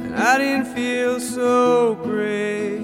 I didn't feel so great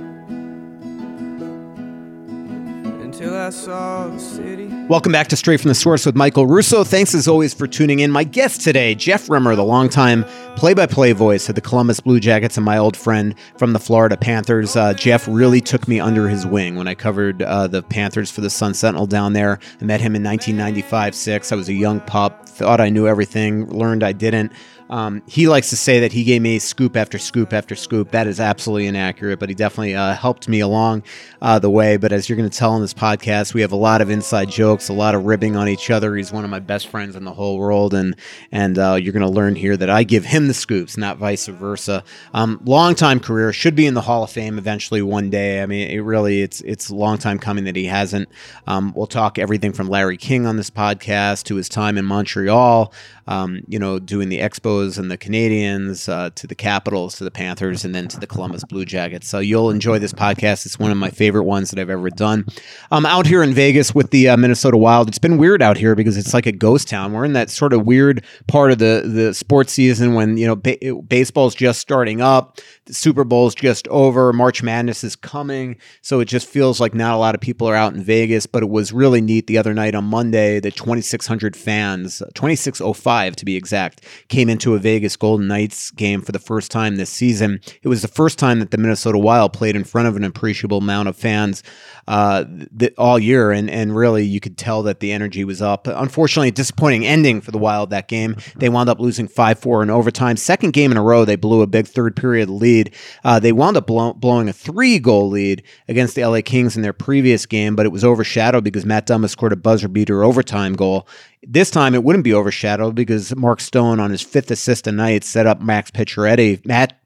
until I saw the city. Welcome back to Straight from the Source with Michael Russo. Thanks as always for tuning in. My guest today, Jeff Rimmer, the longtime play-by-play voice of the Columbus Blue Jackets and my old friend from the Florida Panthers. Jeff really took me under his wing when I covered the Panthers for the Sun Sentinel down there. I met him in 1995-6. I was a young pup, thought I knew everything, learned I didn't. He likes to say that he gave me scoop after scoop after scoop. That is absolutely inaccurate, but he definitely helped me along the way. But as you're going to tell in this podcast, we have a lot of inside jokes, a lot of ribbing on each other. He's one of my best friends in the whole world, and you're going to learn here that I give him the scoops, not vice versa. Long time career, should be in the Hall of Fame eventually one day. I mean, it's a long time coming that he hasn't. We'll talk everything from Larry King on this podcast to his time in Montreal, doing the Expos and the Canadians, to the Capitals, to the Panthers, and then to the Columbus Blue Jackets. So you'll enjoy this podcast. It's one of my favorite ones that I've ever done. I'm out here in Vegas with the Minnesota Wild. It's been weird out here because it's like a ghost town. We're in that sort of weird part of the sports season when, baseball's just starting up, the Super Bowl's just over, March Madness is coming. So it just feels like not a lot of people are out in Vegas, but it was really neat the other night on Monday that 2,600 fans, 2,605 to be exact, came into a Vegas Golden Knights game for the first time this season. It was the first time that the Minnesota Wild played in front of an appreciable amount of fans all year, and really you could tell that the energy was up. Unfortunately, a disappointing ending for the Wild that game. They wound up losing 5-4 in overtime. Second game in a row, they blew a big third period lead. They wound up blowing a 3-goal lead against the LA Kings in their previous game, but it was overshadowed because Matt Dumba scored a buzzer beater overtime goal. This time it wouldn't be overshadowed because Mark Stone on his 5th assist tonight set up Max Pacioretty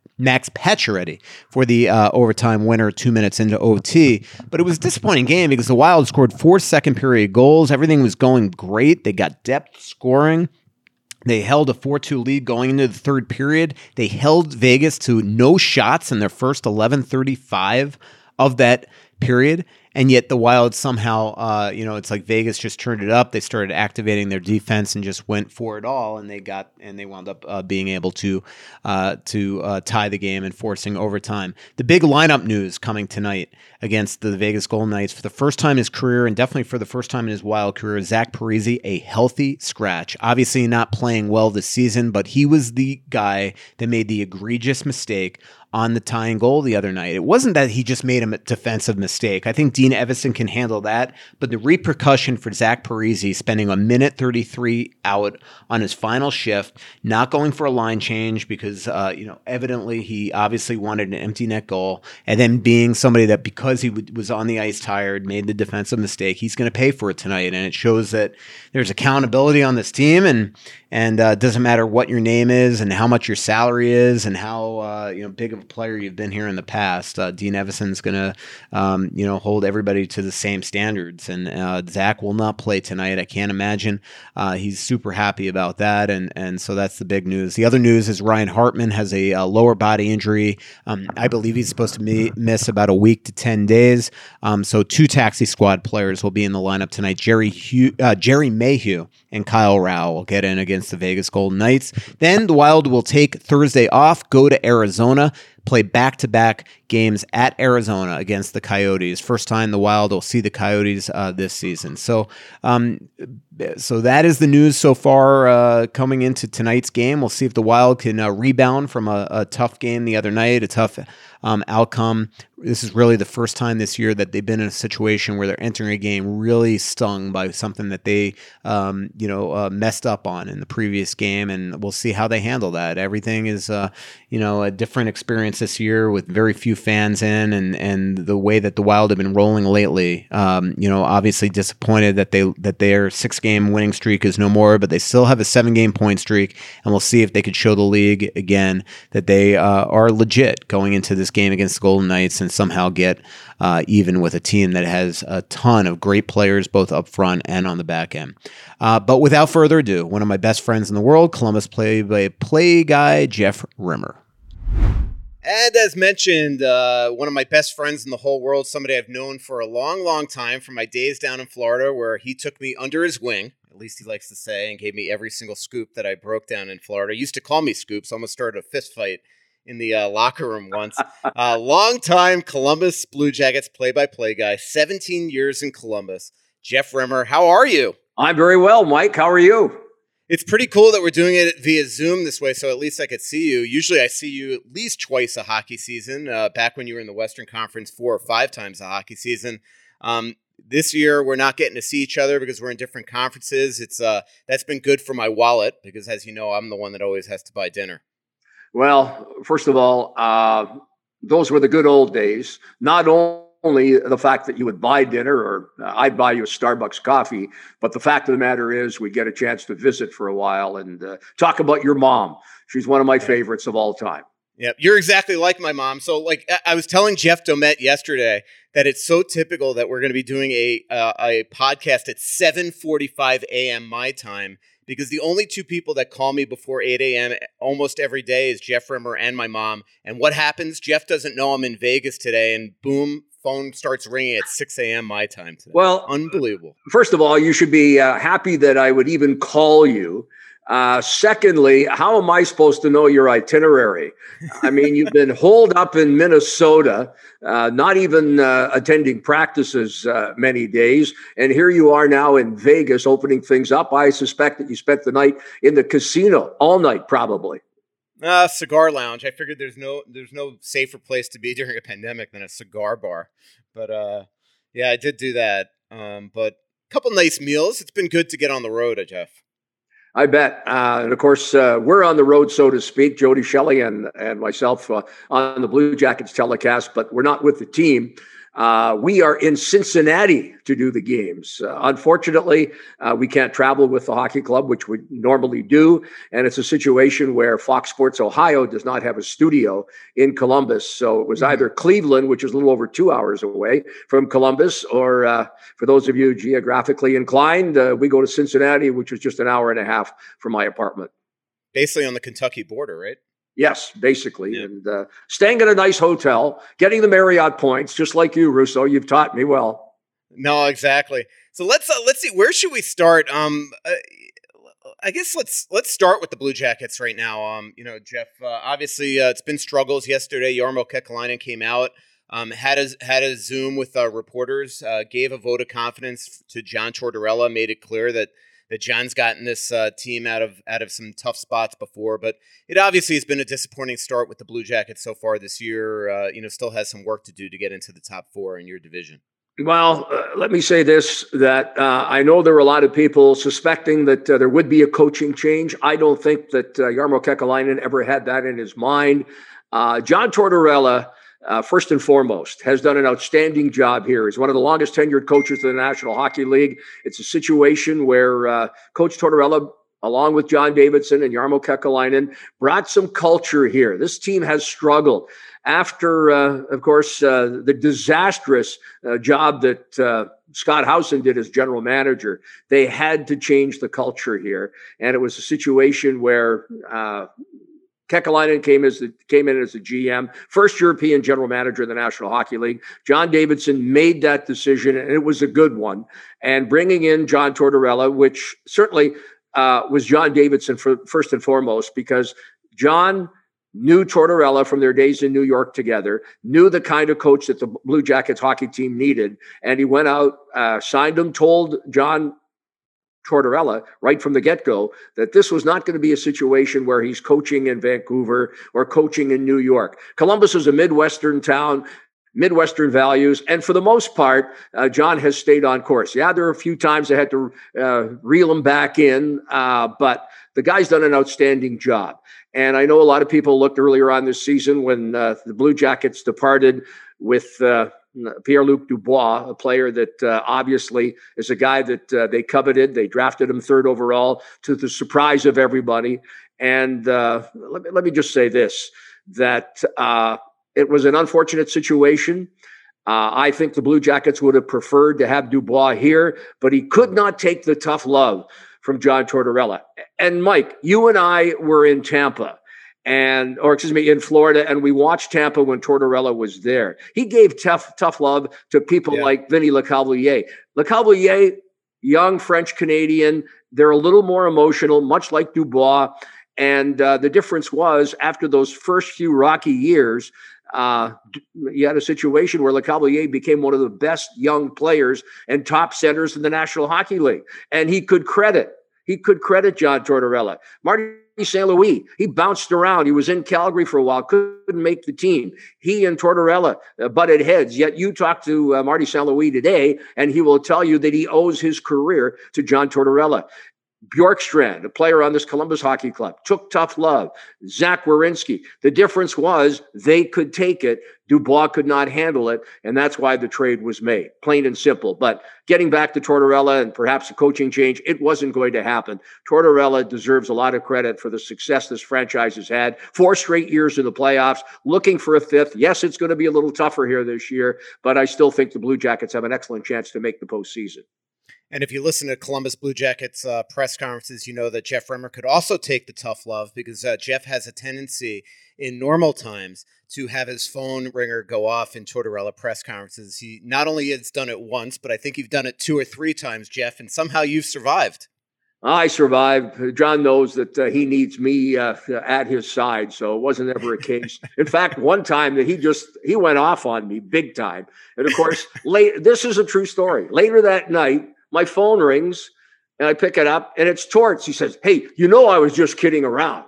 for the overtime winner 2 minutes into OT. But it was a disappointing game because the Wild scored 4 second-period goals. Everything was going great. They got depth scoring. They held a 4-2 lead going into the third period. They held Vegas to no shots in their first 11:35 of that period. And yet the Wild somehow, it's like Vegas just turned it up. They started activating their defense and just went for it all, and they wound up being able to tie the game and forcing overtime. The big lineup news coming tonight against the Vegas Golden Knights for the first time in his career, and definitely for the first time in his Wild career, Zach Parise, a healthy scratch. Obviously not playing well this season, but he was the guy that made the egregious mistake on the tying goal the other night. It wasn't that he just made a defensive mistake. I think Dean Evason can handle that, but the repercussion for Zach Parise spending 1:33 out on his final shift, not going for a line change because, evidently he obviously wanted an empty net goal, and then being somebody that because he was on the ice tired, made the defensive mistake, he's going to pay for it tonight. And it shows that there's accountability on this team, and it doesn't matter what your name is and how much your salary is and how big of a player you've been here in the past. Dean Evason's going to hold everybody to the same standards, and Zach will not play tonight. I can't imagine. He's super happy about that, and so that's the big news. The other news is Ryan Hartman has a lower body injury. I believe he's supposed to miss about a week to 10 days. So 2 taxi squad players will be in the lineup tonight. Jerry Mayhew and Kyle Rao will get in against the Vegas Golden Knights. Then the Wild will take Thursday off, go to Arizona, play back-to-back games at Arizona against the Coyotes. First time the Wild will see the Coyotes this season. So that is the news so far coming into tonight's game. We'll see if the Wild can rebound from a tough game the other night, a tough outcome. This is really the first time this year that they've been in a situation where they're entering a game really stung by something that they, messed up on in the previous game, and we'll see how they handle that. Everything is, a different experience this year with very few fans in, and the way that the Wild have been rolling lately. Obviously disappointed that their 6-game winning streak is no more, but they still have a 7-game point streak, and we'll see if they could show the league again that they are legit going into this game against the Golden Knights and somehow get even with a team that has a ton of great players both up front and on the back end. But without further ado, one of my best friends in the world, Columbus play-by-play guy, Jeff Rimmer. And as mentioned, one of my best friends in the whole world, somebody I've known for a long, long time from my days down in Florida, where he took me under his wing, at least he likes to say, and gave me every single scoop that I broke down in Florida. He used to call me Scoops, almost started a fist fight in the locker room once. Long-time Columbus Blue Jackets play-by-play guy, 17 years in Columbus. Jeff Rimmer, how are you? I'm very well, Mike. How are you? It's pretty cool that we're doing it via Zoom this way, so at least I could see you. Usually I see you at least twice a hockey season, back when you were in the Western Conference 4 or 5 times a hockey season. This year, we're not getting to see each other because we're in different conferences. That's been good for my wallet because, as you know, I'm the one that always has to buy dinner. Well, first of all, those were the good old days. Not only the fact that you would buy dinner or I'd buy you a Starbucks coffee, but the fact of the matter is we get a chance to visit for a while and talk about your mom. She's one of my favorites of all time. Yeah, you're exactly like my mom. So, like, I was telling Jeff Domet yesterday that it's so typical that we're going to be doing a podcast at 7:45 a.m. my time, because the only two people that call me before 8 a.m. almost every day is Jeff Rimmer and my mom. And what happens? Jeff doesn't know I'm in Vegas today, and boom, phone starts ringing at 6 a.m. my time today. Well, unbelievable. First of all, you should be happy that I would even call you. Secondly, how am I supposed to know your itinerary? I mean, you've been holed up in Minnesota, not even attending practices many days. And here you are now in Vegas opening things up. I suspect that you spent the night in the casino all night, probably. Cigar lounge. I figured there's no safer place to be during a pandemic than a cigar bar. But yeah, I did do that. But a couple nice meals. It's been good to get on the road, Jeff. I bet. And of course, we're on the road, so to speak, Jody Shelley and myself on the Blue Jackets telecast, but we're not with the team. We are in Cincinnati to do the games. Unfortunately, we can't travel with the hockey club, which we normally do. And it's a situation where Fox Sports Ohio does not have a studio in Columbus. So it was either Cleveland, which is a little over 2 hours away from Columbus, or for those of you geographically inclined, we go to Cincinnati, which is just an hour and a half from my apartment. Basically on the Kentucky border, right? Yes, basically. Yeah. And staying at a nice hotel, getting the Marriott points, just like you, Russo. You've taught me well. No, exactly. So let's see. Where should we start? I guess let's start with the Blue Jackets right now. Jeff. Obviously, it's been struggles. Yesterday, Jarmo Kekalainen came out, had a Zoom with reporters, gave a vote of confidence to John Tortorella, made it clear that John's gotten this team out of some tough spots before, but it obviously has been a disappointing start with the Blue Jackets so far this year. Still has some work to do to get into the top 4 in your division. Well, let me say this, that I know there are a lot of people suspecting that there would be a coaching change. I don't think that Jarmo Kekalainen ever had that in his mind. John Tortorella, first and foremost, has done an outstanding job here. He's one of the longest tenured coaches in the National Hockey League. It's a situation where Coach Tortorella, along with John Davidson and Jarmo Kekalainen, brought some culture here. This team has struggled after, of course, the disastrous job that Scott Howson did as general manager. They had to change the culture here. And it was a situation where Kekalainen came in as a GM, first European general manager in the National Hockey League. John Davidson made that decision, and it was a good one. And bringing in John Tortorella, which certainly was John Davidson first and foremost, because John knew Tortorella from their days in New York together, knew the kind of coach that the Blue Jackets hockey team needed, and he went out, signed him, told John Tortorella right from the get-go that this was not going to be a situation where he's coaching in Vancouver or coaching in New York. Columbus is a Midwestern town, Midwestern values, and for the most part, John has stayed on course. Yeah, there are a few times they had to reel him back in, but the guy's done an outstanding job. And I know a lot of people looked earlier on this season when the Blue Jackets departed with Pierre-Luc Dubois, a player that obviously is a guy that they coveted. They drafted him 3rd overall to the surprise of everybody. And let me just say this, that it was an unfortunate situation. I think the Blue Jackets would have preferred to have Dubois here, but he could not take the tough love from John Tortorella. And Mike, you and I were in Tampa. In Florida, and we watched Tampa when Tortorella was there. He gave tough love to people like Vinny Lecavalier. Lecavalier, young French Canadian, they're a little more emotional, much like Dubois. And the difference was after those first few rocky years, you had a situation where Lecavalier became one of the best young players and top centers in the National Hockey League. And he could credit John Tortorella. Marty St. Louis, he bounced around. He was in Calgary for a while, couldn't make the team. He and Tortorella butted heads. Yet you talk to Marty St. Louis today, and he will tell you that he owes his career to John Tortorella. Bjorkstrand, a player on this Columbus Hockey Club, took tough love. Zach Werenski. The difference was they could take it. Dubois could not handle it, and that's why the trade was made, plain and simple. But getting back to Tortorella and perhaps a coaching change, it wasn't going to happen. Tortorella deserves a lot of credit for the success this franchise has had. 4 straight years in the playoffs, looking for a 5th. Yes, it's going to be a little tougher here this year, but I still think the Blue Jackets have an excellent chance to make the postseason. And if you listen to Columbus Blue Jackets press conferences, you know that Jeff Rimmer could also take the tough love because Jeff has a tendency in normal times to have his phone ringer go off in Tortorella press conferences. He not only has done it once, but I think you've done it 2 or 3 times, Jeff, and somehow you've survived. I survived. John knows that he needs me at his side, so it wasn't ever a case. In fact, one time that he went off on me big time. And of course, this is a true story. Later that night, my phone rings and I pick it up and it's Torts. He says, "Hey, I was just kidding around.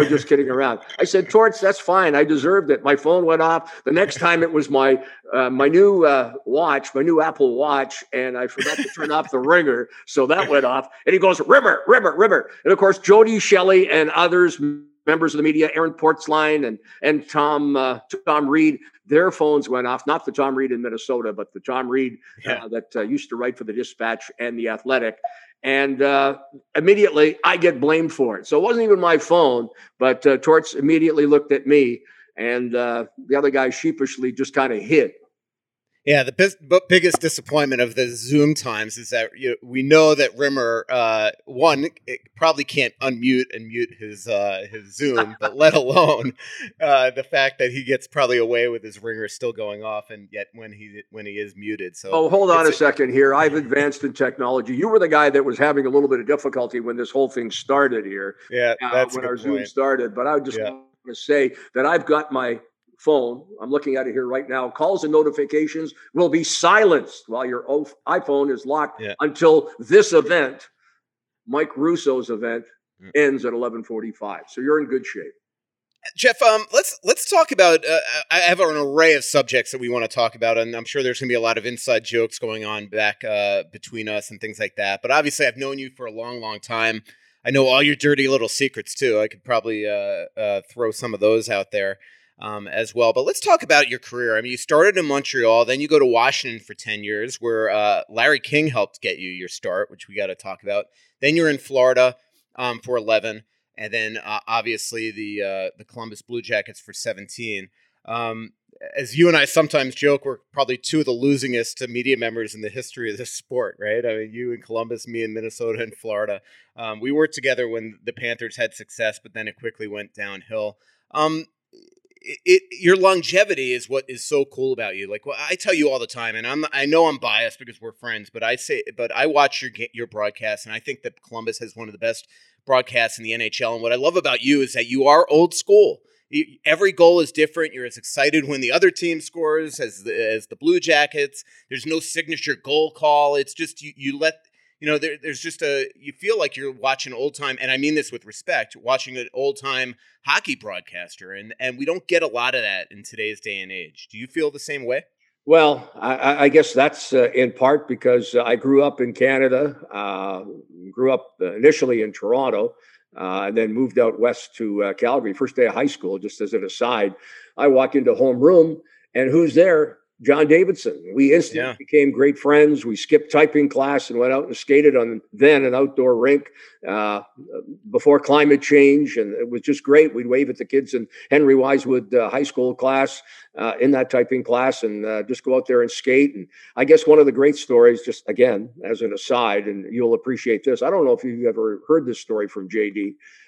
I said, "Torts, that's fine. I deserved it." My phone went off. The next time it was my new watch, my new Apple Watch, and I forgot to turn off the ringer. So that went off. And he goes, Rimmer. And of course, Jody Shelley and others, members of the media, Aaron Portzline and Tom Reed, their phones went off, not the Tom Reed in Minnesota, but the Tom Reed that used to write for the Dispatch and the Athletic. And immediately I get blamed for it. So it wasn't even my phone, but Torts immediately looked at me and the other guy sheepishly just kind of hid. Yeah, the biggest disappointment of the Zoom times is that we know that Rimmer, probably can't unmute and mute his Zoom, but let alone the fact that he gets probably away with his ringer still going off, and yet when he is muted. So hold on a second here. I've advanced in technology. You were the guy that was having a little bit of difficulty when this whole thing started here. Yeah, that's when our Zoom started. But I would just want to say that I've got my phone. I'm looking at it here right now. Calls and notifications will be silenced while your iPhone is locked until this event, Mike Russo's event, ends at 11:45. So you're in good shape. Jeff, let's talk about. I have an array of subjects that we want to talk about, and I'm sure there's going to be a lot of inside jokes going on back between us and things like that. But obviously, I've known you for a long, long time. I know all your dirty little secrets too. I could probably throw some of those out there. As well. But let's talk about your career. I mean, you started in Montreal, then you go to Washington for 10 years where Larry King helped get you your start, which we got to talk about. Then you're in Florida for 11, and then obviously the Columbus Blue Jackets for 17. As you and I sometimes joke, we're probably 2 of the losingest media members in the history of this sport, right? I mean, you in Columbus, me in Minnesota and Florida. We worked together when the Panthers had success, but then it quickly went downhill. Your longevity is what is so cool about you. Like, well, I tell you all the time, and I know I'm biased because we're friends, but I watch your broadcasts, and I think that Columbus has one of the best broadcasts in the NHL. And what I love about you is that you are old school. Every goal is different. You're as excited when the other team scores as the Blue Jackets. There's no signature goal call. It's just you let. There's just you feel like you're watching old time, and I mean this with respect, watching an old time hockey broadcaster, and we don't get a lot of that in today's day and age. Do you feel the same way? Well, I guess that's in part because I grew up in Canada, grew up initially in Toronto, and then moved out west to Calgary. First day of high school, just as an aside, I walk into homeroom, and who's there? John Davidson. We instantly became great friends. We skipped typing class and went out and skated on then an outdoor rink before climate change. And it was just great. We'd wave at the kids in Henry Wisewood High School class in that typing class and just go out there and skate. And I guess one of the great stories, just again, as an aside, and you'll appreciate this. I don't know if you've ever heard this story from JD,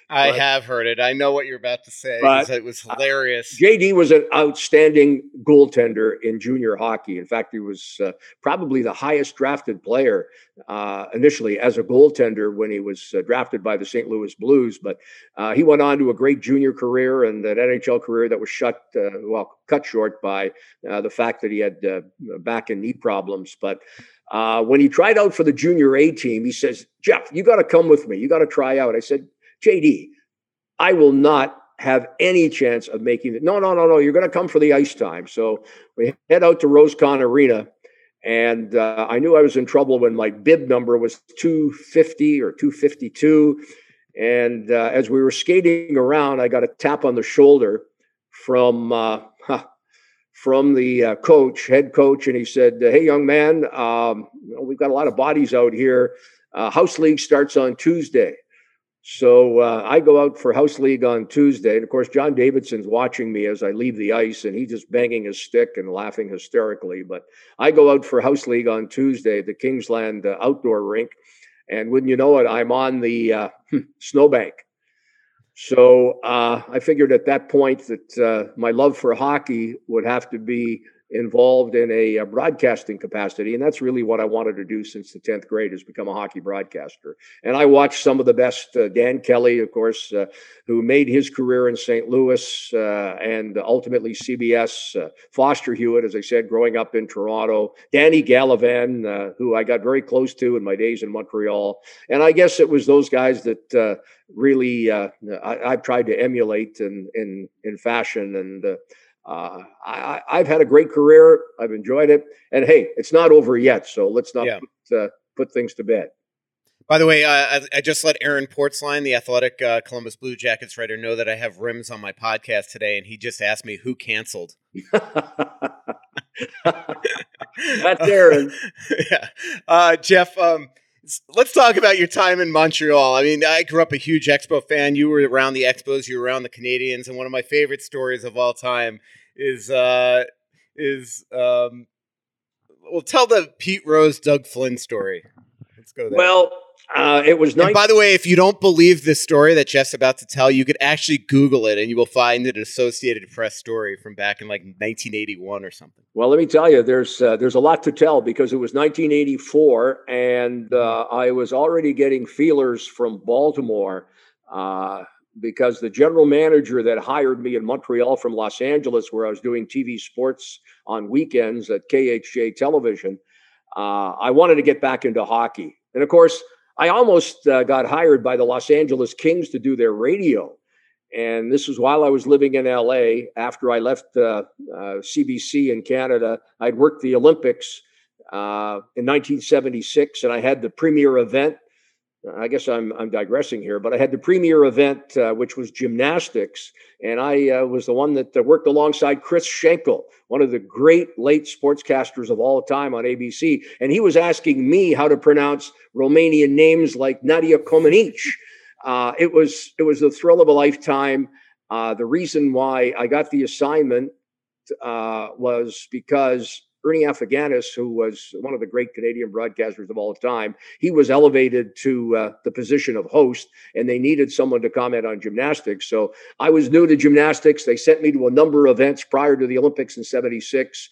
I have heard it. I know what you're about to say. But It was hilarious. JD was an outstanding goaltender in junior hockey. In fact, he was probably the highest drafted player initially as a goaltender when he was drafted by the St. Louis Blues. But he went on to a great junior career and an NHL career that was cut short by the fact that he had back and knee problems. But when he tried out for the junior A team, he says, "Jeff, you got to come with me. You got to try out." I said, "JD, I will not have any chance of making it." No. You're going to come for the ice time. So we head out to Rosecon Arena, and I knew I was in trouble when my bib number was 250 or 252. And as we were skating around, I got a tap on the shoulder from the head coach, and he said, "Hey, young man, we've got a lot of bodies out here. House league starts on Tuesday." So I go out for House League on Tuesday. And of course, John Davidson's watching me as I leave the ice, and he's just banging his stick and laughing hysterically. But I go out for House League on Tuesday at the Kingsland outdoor rink. And wouldn't you know it, I'm on the snowbank. So I figured at that point that my love for hockey would have to be involved in a broadcasting capacity. And that's really what I wanted to do since the 10th grade, is become a hockey broadcaster. And I watched some of the best, Dan Kelly, of course, who made his career in St. Louis and ultimately CBS, Foster Hewitt, as I said, growing up in Toronto, Danny Gallivan, who I got very close to in my days in Montreal. And I guess it was those guys that really I've tried to emulate in fashion. And I've had a great career. I've enjoyed it. And hey, it's not over yet. So let's not put things to bed. By the way, I just let Aaron Portzline, the Athletic Columbus Blue Jackets writer, know that I have Rims on my podcast today, and he just asked me who canceled. That's Aaron. Yeah. Jeff, let's talk about your time in Montreal. I mean, I grew up a huge Expo fan. You were around the Expos. You were around the Canadians. And one of my favorite stories of all time is tell the Pete Rose, Doug Flynn story. Let's go there. Well, it was nice. And by the way, if you don't believe this story that Jeff's about to tell, you could actually Google it and you will find an Associated Press story from back in like 1981 or something. Well, let me tell you, there's a lot to tell because it was 1984 and I was already getting feelers from Baltimore because the general manager that hired me in Montreal from Los Angeles, where I was doing TV sports on weekends at KHJ Television, I wanted to get back into hockey. And of course, I almost got hired by the Los Angeles Kings to do their radio. And this was while I was living in LA. After I left CBC in Canada, I'd worked the Olympics in 1976, and I had the premier event. I guess I'm digressing here, but I had the premier event, which was gymnastics. And I was the one that worked alongside Chris Schenkel, one of the great late sportscasters of all time on ABC. And he was asking me how to pronounce Romanian names like Nadia Comaneci. It was the thrill of a lifetime. The reason why I got the assignment was because Ernie Afaganis, who was one of the great Canadian broadcasters of all time, he was elevated to the position of host, and they needed someone to comment on gymnastics. So I was new to gymnastics. They sent me to a number of events prior to the Olympics in '76.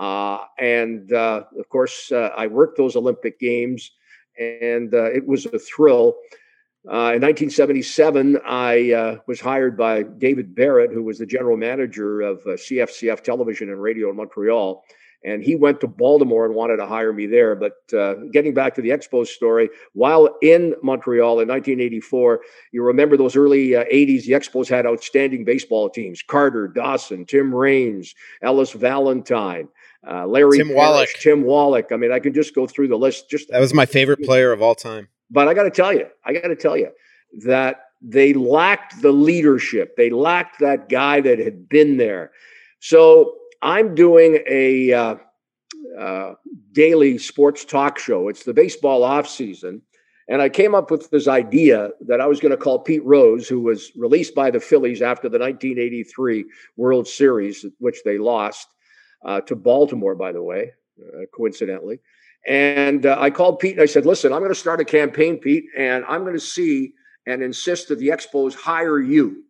And of course, I worked those Olympic Games, and it was a thrill. In 1977, I was hired by David Barrett, who was the general manager of CFCF Television and Radio in Montreal. And he went to Baltimore and wanted to hire me there. But getting back to the Expos story, while in Montreal in 1984, you remember those early 80s, the Expos had outstanding baseball teams. Carter, Dawson, Tim Raines, Ellis Valentine, Larry Tim Parrish, Wallach. Tim Wallach. I mean, I could just go through the list. That was my favorite player of all time. But I got to tell you that they lacked the leadership. They lacked that guy that had been there. So I'm doing a daily sports talk show. It's the baseball off season. And I came up with this idea that I was going to call Pete Rose, who was released by the Phillies after the 1983 World Series, which they lost to Baltimore, by the way, coincidentally. And I called Pete and I said, listen, I'm going to start a campaign, Pete, and I'm going to see and insist that the Expos hire you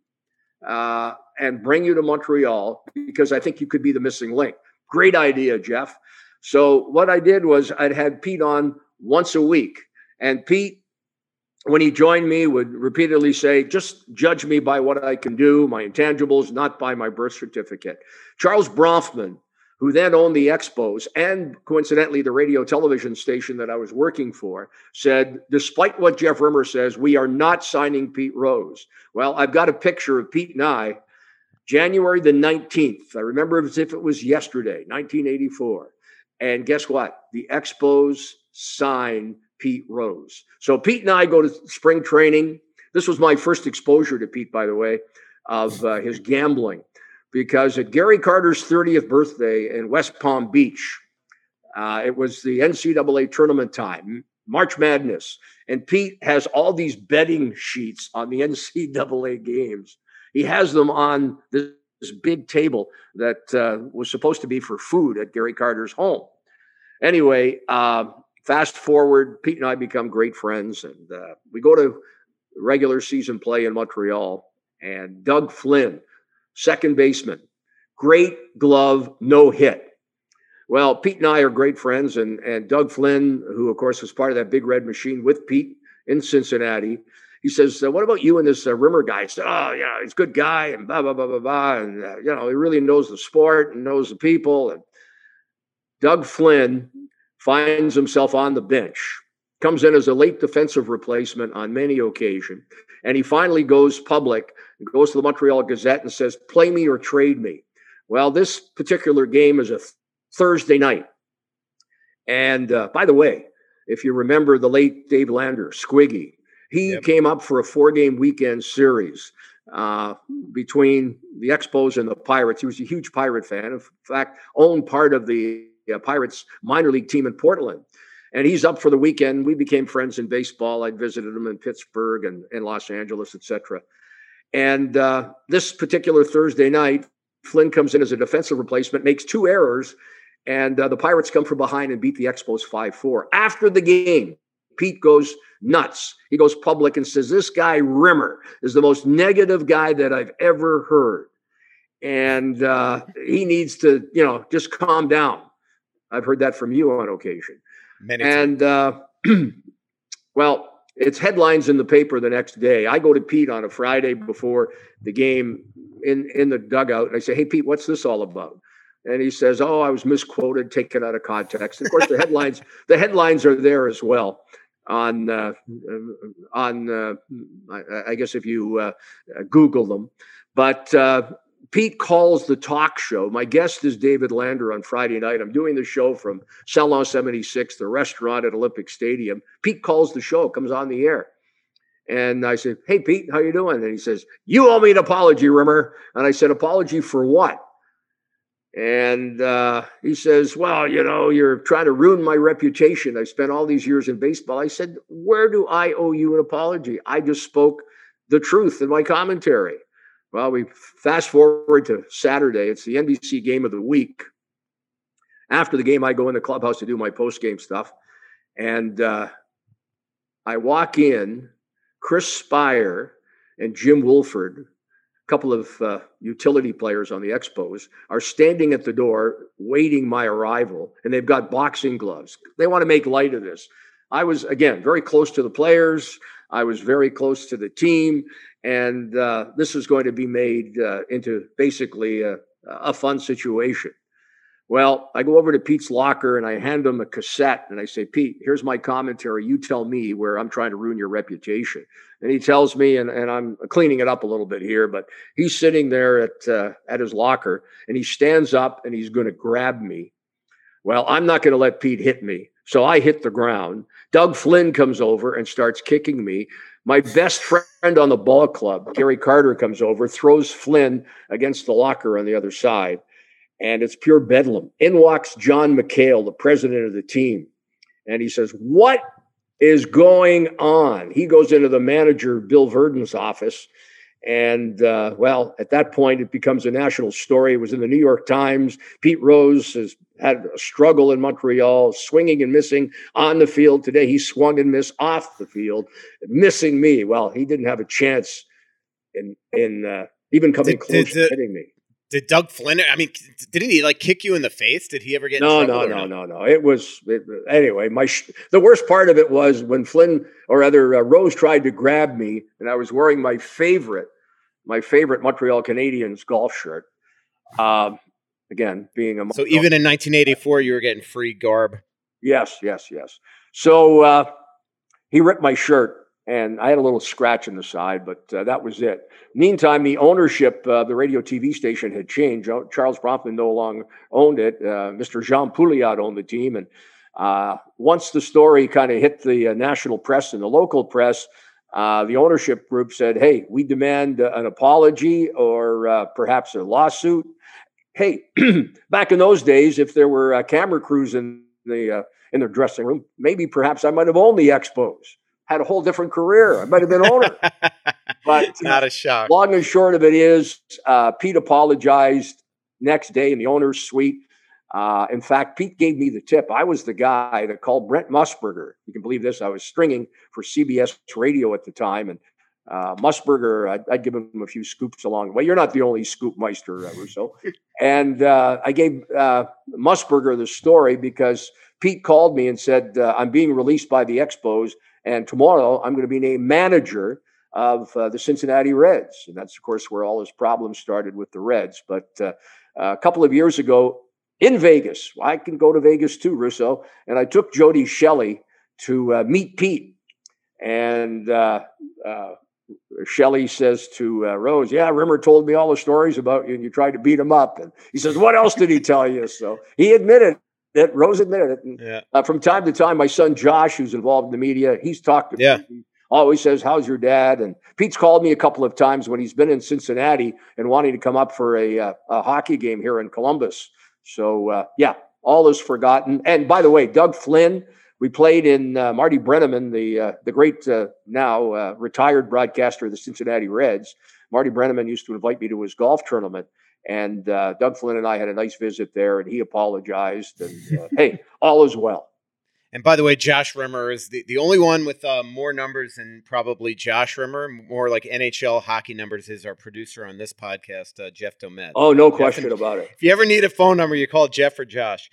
and bring you to Montreal because I think you could be the missing link. Great idea, Jeff. So what I did was I'd had Pete on once a week. And Pete, when he joined me, would repeatedly say, just judge me by what I can do, my intangibles, not by my birth certificate. Charles Bronfman, who then owned the Expos and coincidentally the radio television station that I was working for, said, despite what Jeff Rimmer says, we are not signing Pete Rose. Well, I've got a picture of Pete and I, January the 19th. I remember as if it was yesterday, 1984. And guess what? The Expos signed Pete Rose. So Pete and I go to spring training. This was my first exposure to Pete, by the way, of his gambling. Because at Gary Carter's 30th birthday in West Palm Beach, it was the NCAA tournament time, March Madness. And Pete has all these betting sheets on the NCAA games. He has them on this big table that was supposed to be for food at Gary Carter's home. Anyway, fast forward, Pete and I become great friends, and we go to regular season play in Montreal, and Doug Flynn, second baseman, great glove, no hit. Well, Pete and I are great friends, and Doug Flynn, who of course was part of that Big Red Machine with Pete in Cincinnati, he says, what about you and this Rimmer guy? I said, oh, he's a good guy and blah, blah, blah, blah, blah. And, he really knows the sport and knows the people. And Doug Flynn finds himself on the bench, comes in as a late defensive replacement on many occasions. And he finally goes public and goes to the Montreal Gazette and says, play me or trade me. Well, this particular game is a Thursday night. And by the way, if you remember the late Dave Lander, Squiggy, he came up for a 4-game weekend series between the Expos and the Pirates. He was a huge Pirate fan. In fact, owned part of the Pirates minor league team in Portland. And he's up for the weekend. We became friends in baseball. I visited him in Pittsburgh and in Los Angeles, etc. And this particular Thursday night, Flynn comes in as a defensive replacement, makes 2 errors, and the Pirates come from behind and beat the Expos 5-4. After the game, Pete goes nuts. He goes public and says, this guy Rimmer is the most negative guy that I've ever heard. And he needs to, just calm down. I've heard that from you on occasion. Well, it's headlines in the paper the next day. I go to Pete on a Friday before the game in the dugout. And I say, hey, Pete, what's this all about? And he says, oh, I was misquoted, taken out of context. Of course, the headlines are there as well on I guess if you Google them. But Pete calls the talk show. My guest is David Lander on Friday night. I'm doing the show from Salon 76, the restaurant at Olympic Stadium. Pete calls the show, comes on the air. And I said, hey, Pete, how you doing? And he says, you owe me an apology, Rimmer. And I said, apology for what? And he says, well, you're trying to ruin my reputation. I spent all these years in baseball. I said, where do I owe you an apology? I just spoke the truth in my commentary. Well, we fast forward to Saturday. It's the NBC game of the week. After the game, I go in the clubhouse to do my post-game stuff. And I walk in, Chris Spire and Jim Wolford, a couple of utility players on the Expos, are standing at the door waiting my arrival, and they've got boxing gloves. They want to make light of this. I was, again, very close to the players. I was very close to the team, and this is going to be made into basically a fun situation. Well, I go over to Pete's locker and I hand him a cassette and I say, Pete, here's my commentary. You tell me where I'm trying to ruin your reputation. And he tells me, and I'm cleaning it up a little bit here, but he's sitting there at his locker and he stands up and he's going to grab me. Well, I'm not going to let Pete hit me. So I hit the ground. Doug Flynn comes over and starts kicking me. My best friend on the ball club, Gary Carter, comes over, throws Flynn against the locker on the other side. And it's pure bedlam. In walks John McHale, the president of the team. And he says, what is going on? He goes into the manager, Bill Verdon's office. And, well, at that point, it becomes a national story. It was in the New York Times. Pete Rose had a struggle in Montreal, swinging and missing on the field. Today, he swung and missed off the field, missing me. Well, he didn't have a chance in even coming close to hitting me. Did Doug Flynn? I mean, didn't he like kick you in the face? Did he ever get in trouble? No. It was anyway. The worst part of it was when Flynn or other Rose tried to grab me, and I was wearing my favorite Montreal Canadiens golf shirt. Again, being a so even in 1984, you were getting free garb. Yes. So he ripped my shirt. And I had a little scratch in the side, but that was it. Meantime, the ownership of the radio TV station had changed. Charles Bronfman no longer owned it. Mr. Jean Pouliot owned the team. And once the story kind of hit the national press and the local press, the ownership group said, hey, we demand an apology or perhaps a lawsuit. Hey, back in those days, if there were camera crews in the dressing room, maybe perhaps I might have owned the Expos. Had a whole different career. I might have been owner. But not a shock. Long and short of it is, Pete apologized next day in the owner's suite. In fact, Pete gave me the tip. I was the guy that called Brent Musburger. You can believe this. I was stringing for CBS Radio at the time. And Musburger, I'd give him a few scoops along the way. You're not the only scoop meister, Russo. And I gave Musburger the story because Pete called me and said, I'm being released by the Expos. And tomorrow, I'm going to be named manager of the Cincinnati Reds. And that's, of course, where all his problems started with the Reds. But a couple of years ago in Vegas, I can go to Vegas too, Russo, and I took Jody Shelley to meet Pete. And Shelley says to Rose, yeah, Rimmer told me all the stories about you, and you tried to beat him up. And he says, what else did he tell you? So he admitted that Rose admitted it. And, from time to time, my son Josh, who's involved in the media, he's talked to me. He always says, how's your dad? And Pete's called me a couple of times when he's been in Cincinnati and wanting to come up for a hockey game here in Columbus. So, all is forgotten. And by the way, Doug Flynn, we played in Marty Brennaman, the great now retired broadcaster of the Cincinnati Reds. Marty Brennaman used to invite me to his golf tournament. And Doug Flynn and I had a nice visit there, and he apologized. And hey, all is well. And by the way, Josh Rimmer is the only one with more numbers than probably Josh Rimmer, more like NHL hockey numbers, is our producer on this podcast, Jeff Domet. Oh, no question about it. If you ever need a phone number, you call Jeff or Josh.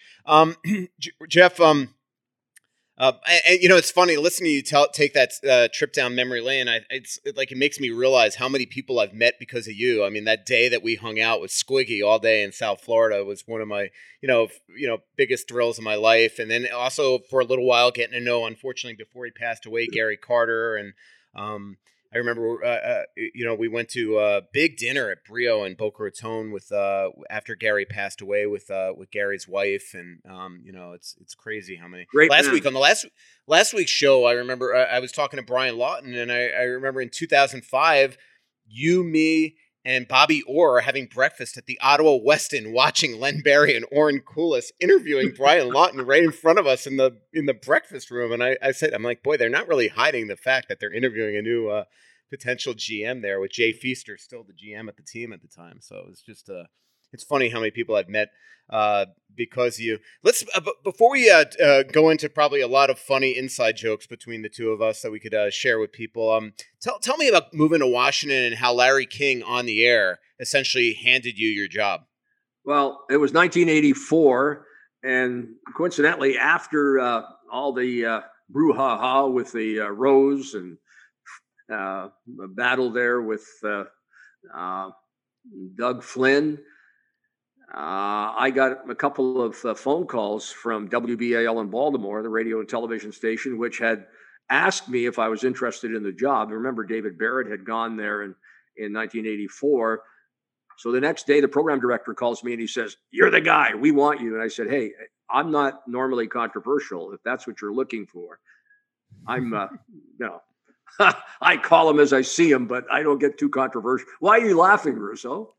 Jeff, and it's funny listening to you take that trip down memory lane. It makes me realize how many people I've met because of you. I mean, that day that we hung out with Squiggy all day in South Florida was one of my, biggest thrills of my life. And then also for a little while getting to know, unfortunately, before he passed away, Gary Carter. And I remember, we went to a big dinner at Brio in Boca Raton with after Gary passed away with Gary's wife, and it's crazy how many. Week on the last week's show, I remember I was talking to Brian Lawton, and I remember in 2005, you, me, and Bobby Orr having breakfast at the Ottawa Westin, watching Len Barry and Oren Koulis interviewing Brian Lawton right in front of us in the breakfast room. And I said, I'm like, boy, they're not really hiding the fact that they're interviewing a new potential GM there, with Jay Feaster still the GM at the team at the time. So it's just it's funny how many people I've met because of you. Let's before we go into probably a lot of funny inside jokes between the two of us that we could share with people. Tell me about moving to Washington and how Larry King on the air essentially handed you your job. Well, it was 1984, and coincidentally, after all the brouhaha with the Rose and a battle there with Doug Flynn, I got a couple of phone calls from WBAL in Baltimore, the radio and television station, which had asked me if I was interested in the job. Remember, David Barrett had gone there in 1984. So the next day, the program director calls me and he says, "You're the guy. We want you." And I said, "Hey, I'm not normally controversial. If that's what you're looking for, I'm I call him as I see him, but I don't get too controversial." Why are you laughing, Russo?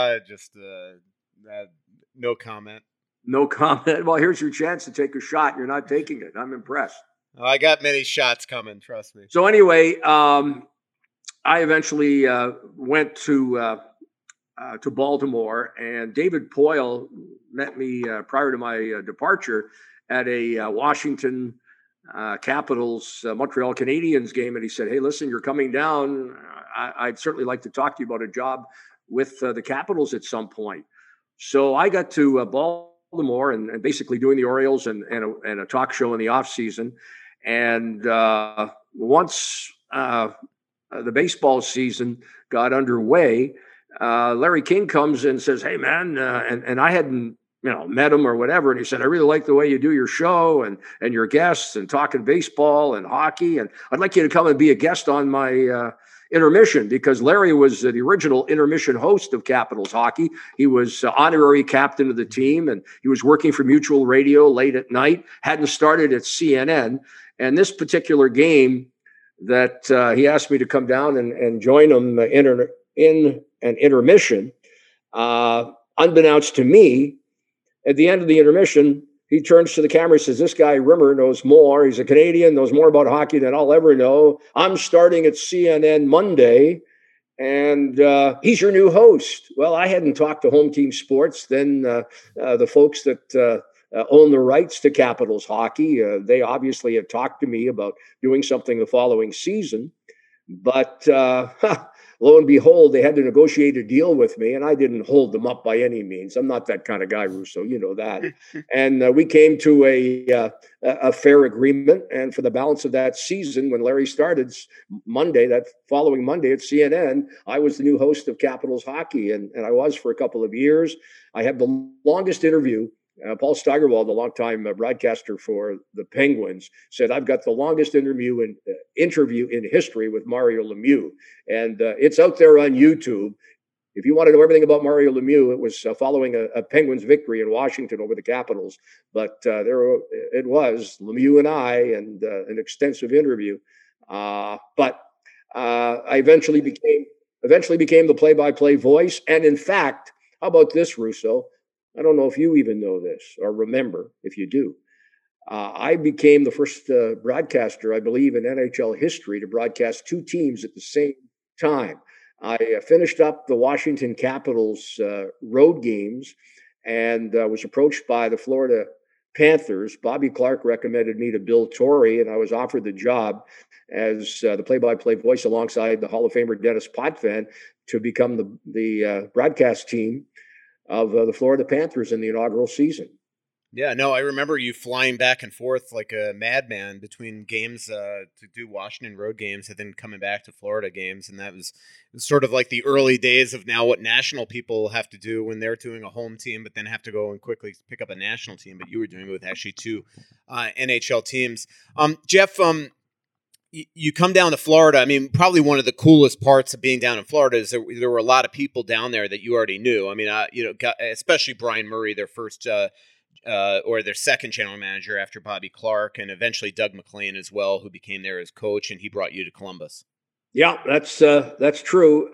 No comment. No comment. Well, here's your chance to take a shot. You're not taking it. I'm impressed. I got many shots coming, trust me. So anyway, I eventually went to Baltimore, and David Poyle, met me prior to my departure at a Washington Capitals Montreal Canadiens game, and he said, "Hey, listen, you're coming down. I'd certainly like to talk to you about a job with the Capitals at some point." So I got to Baltimore and basically doing the Orioles and a talk show in the off season. And once the baseball season got underway, Larry King comes and says, "Hey, man," and I hadn't met him or whatever. And he said, "I really like the way you do your show and your guests and talking baseball and hockey. And I'd like you to come and be a guest on my intermission," because Larry was the original intermission host of Capitals hockey. He was honorary captain of the team, and he was working for Mutual Radio late at night, hadn't started at CNN. And this particular game that he asked me to come down and join him in an intermission, unbeknownst to me, at the end of the intermission, he turns to the camera and says, "This guy Rimmer knows more. He's a Canadian, knows more about hockey than I'll ever know. I'm starting at CNN Monday, and he's your new host." Well, I hadn't talked to Home Team Sports. Then the folks that own the rights to Capitals hockey, they obviously had talked to me about doing something the following season. But lo and behold, they had to negotiate a deal with me, and I didn't hold them up by any means. I'm not that kind of guy, Russo. You know that. And we came to a fair agreement. And for the balance of that season, when Larry started Monday, that following Monday at CNN, I was the new host of Capitals hockey, and I was for a couple of years. I had the longest interview. Paul Steigerwald, the longtime broadcaster for the Penguins, said, "I've got the longest interview in history with Mario Lemieux." And it's out there on YouTube. If you want to know everything about Mario Lemieux, it was following a Penguins victory in Washington over the Capitals. But there it was, Lemieux and I, and an extensive interview. But I eventually became the play-by-play voice. And in fact, how about this, Russo? I don't know if you even know this or remember. If you do, I became the first broadcaster, I believe, in NHL history to broadcast two teams at the same time. I finished up the Washington Capitals road games and was approached by the Florida Panthers. Bobby Clarke recommended me to Bill Torrey, and I was offered the job as the play-by-play voice alongside the Hall of Famer Dennis Potvin to become the broadcast team of the Florida Panthers in the inaugural season. Yeah, no, I remember you flying back and forth like a madman between games to do Washington road games and then coming back to Florida games. And it was sort of like the early days of now what national people have to do when they're doing a home team, but then have to go and quickly pick up a national team. But you were doing it with actually two NHL teams. Jeff, you come down to Florida. I mean, probably one of the coolest parts of being down in Florida is there were a lot of people down there that you already knew. I mean, especially Brian Murray, their first or their second general manager after Bobby Clarke, and eventually Doug MacLean as well, who became there as coach, and he brought you to Columbus. Yeah, that's true.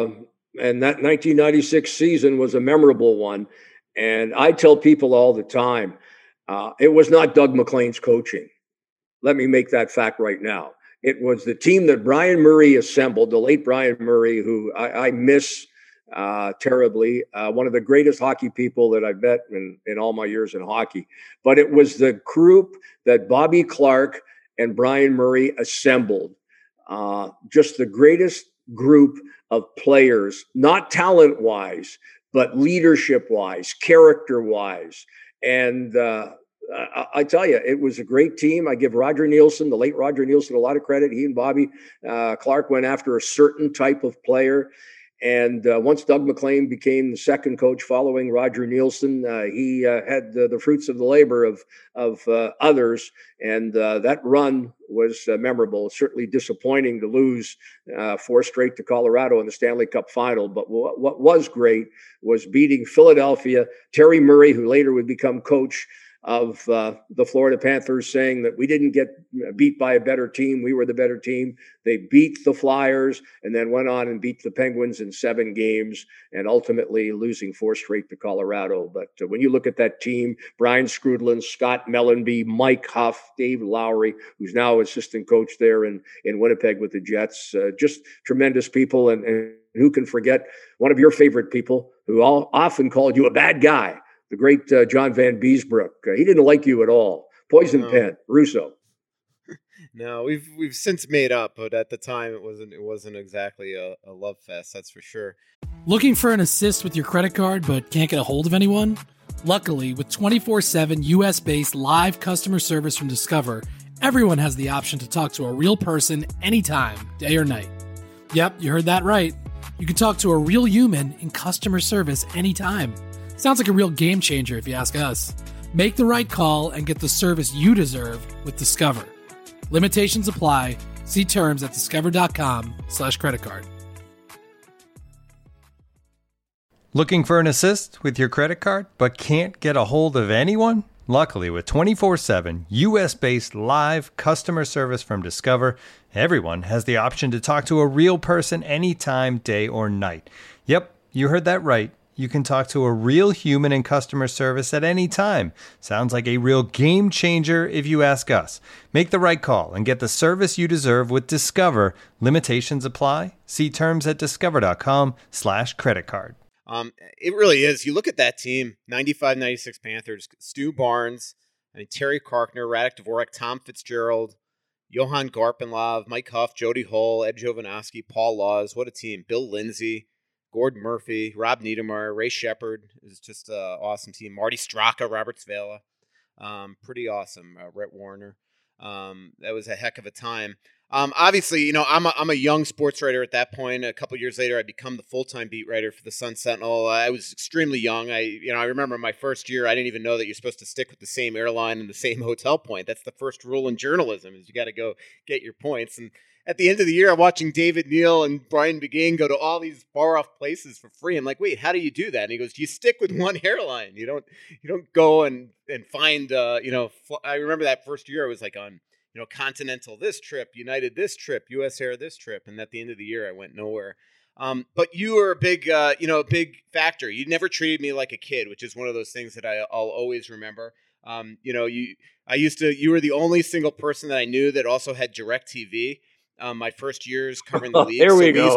And that 1996 season was a memorable one. And I tell people all the time, it was not Doug MacLean's coaching. Let me make that fact right now. It was the team that Brian Murray assembled, the late Brian Murray, who I miss terribly. One of the greatest hockey people that I've met in all my years in hockey. But it was the group that Bobby Clarke and Brian Murray assembled. Just the greatest group of players, not talent-wise, but leadership-wise, character-wise. And I tell you, it was a great team. I give Roger Nielsen, the late Roger Nielsen, a lot of credit. He and Bobby Clarke went after a certain type of player. And once Doug MacLean became the second coach following Roger Nielsen, he had the fruits of the labor of others. And that run was memorable. Certainly disappointing to lose 4 straight to Colorado in the Stanley Cup final. But what was great was beating Philadelphia. Terry Murray, who later would become coach of the Florida Panthers, saying that we didn't get beat by a better team. We were the better team. They beat the Flyers and then went on and beat the Penguins in 7 games and ultimately losing 4 straight to Colorado. But when you look at that team, Brian Skrudland, Scott Mellenby, Mike Huff, Dave Lowry, who's now assistant coach there in Winnipeg with the Jets, just tremendous people. And who can forget one of your favorite people who often called you a bad guy, the great John Van Beesbrook. He didn't like you at all. Poison Pen, Russo. No, we've since made up, but at the time it wasn't exactly a love fest, that's for sure. Looking for an assist with your credit card but can't get a hold of anyone? Luckily, with 24/7 US-based live customer service from Discover, everyone has the option to talk to a real person anytime, day or night. Yep, you heard that right. You can talk to a real human in customer service anytime. Sounds like a real game changer if you ask us. Make the right call and get the service you deserve with Discover. Limitations apply. See terms at discover.com/creditcard. Looking for an assist with your credit card but can't get a hold of anyone? Luckily, with 24/7 US-based live customer service from Discover, everyone has the option to talk to a real person anytime, day or night. Yep, you heard that right. You can talk to a real human in customer service at any time. Sounds like a real game changer if you ask us. Make the right call and get the service you deserve with Discover. Limitations apply. See terms at discover.com/creditcard. It really is. You look at that team, 95-96 Panthers, Stu Barnes, Terry Karkner, Radek Dvorak, Tom Fitzgerald, Johan Garpenlov, Mike Huff, Jody Hull, Ed Jovanovski, Paul Laws. What a team. Bill Lindsay, Gordon Murphy, Rob Niedermeyer, Ray Shepard is just an awesome team. Marty Straka, Robert Svela. Pretty awesome. Rhett Warner. That was a heck of a time. Obviously, you know, I'm a young sports writer at that point. A couple years later, I become the full-time beat writer for the Sun Sentinel. I was extremely young. I remember my first year, I didn't even know that you're supposed to stick with the same airline and the same hotel point. That's the first rule in journalism, is you got to go get your points. And at the end of the year, I'm watching David Neal and Brian Begane go to all these bar-off places for free. I'm like, wait, how do you do that? And he goes, you stick with one airline. You don't go and find, I remember that first year I was like on, Continental this trip, United this trip, US Air this trip. And at the end of the year, I went nowhere. But you were a big factor. You never treated me like a kid, which is one of those things that I'll always remember. You were the only single person that I knew that also had DirecTV. My first years covering the league. There we go.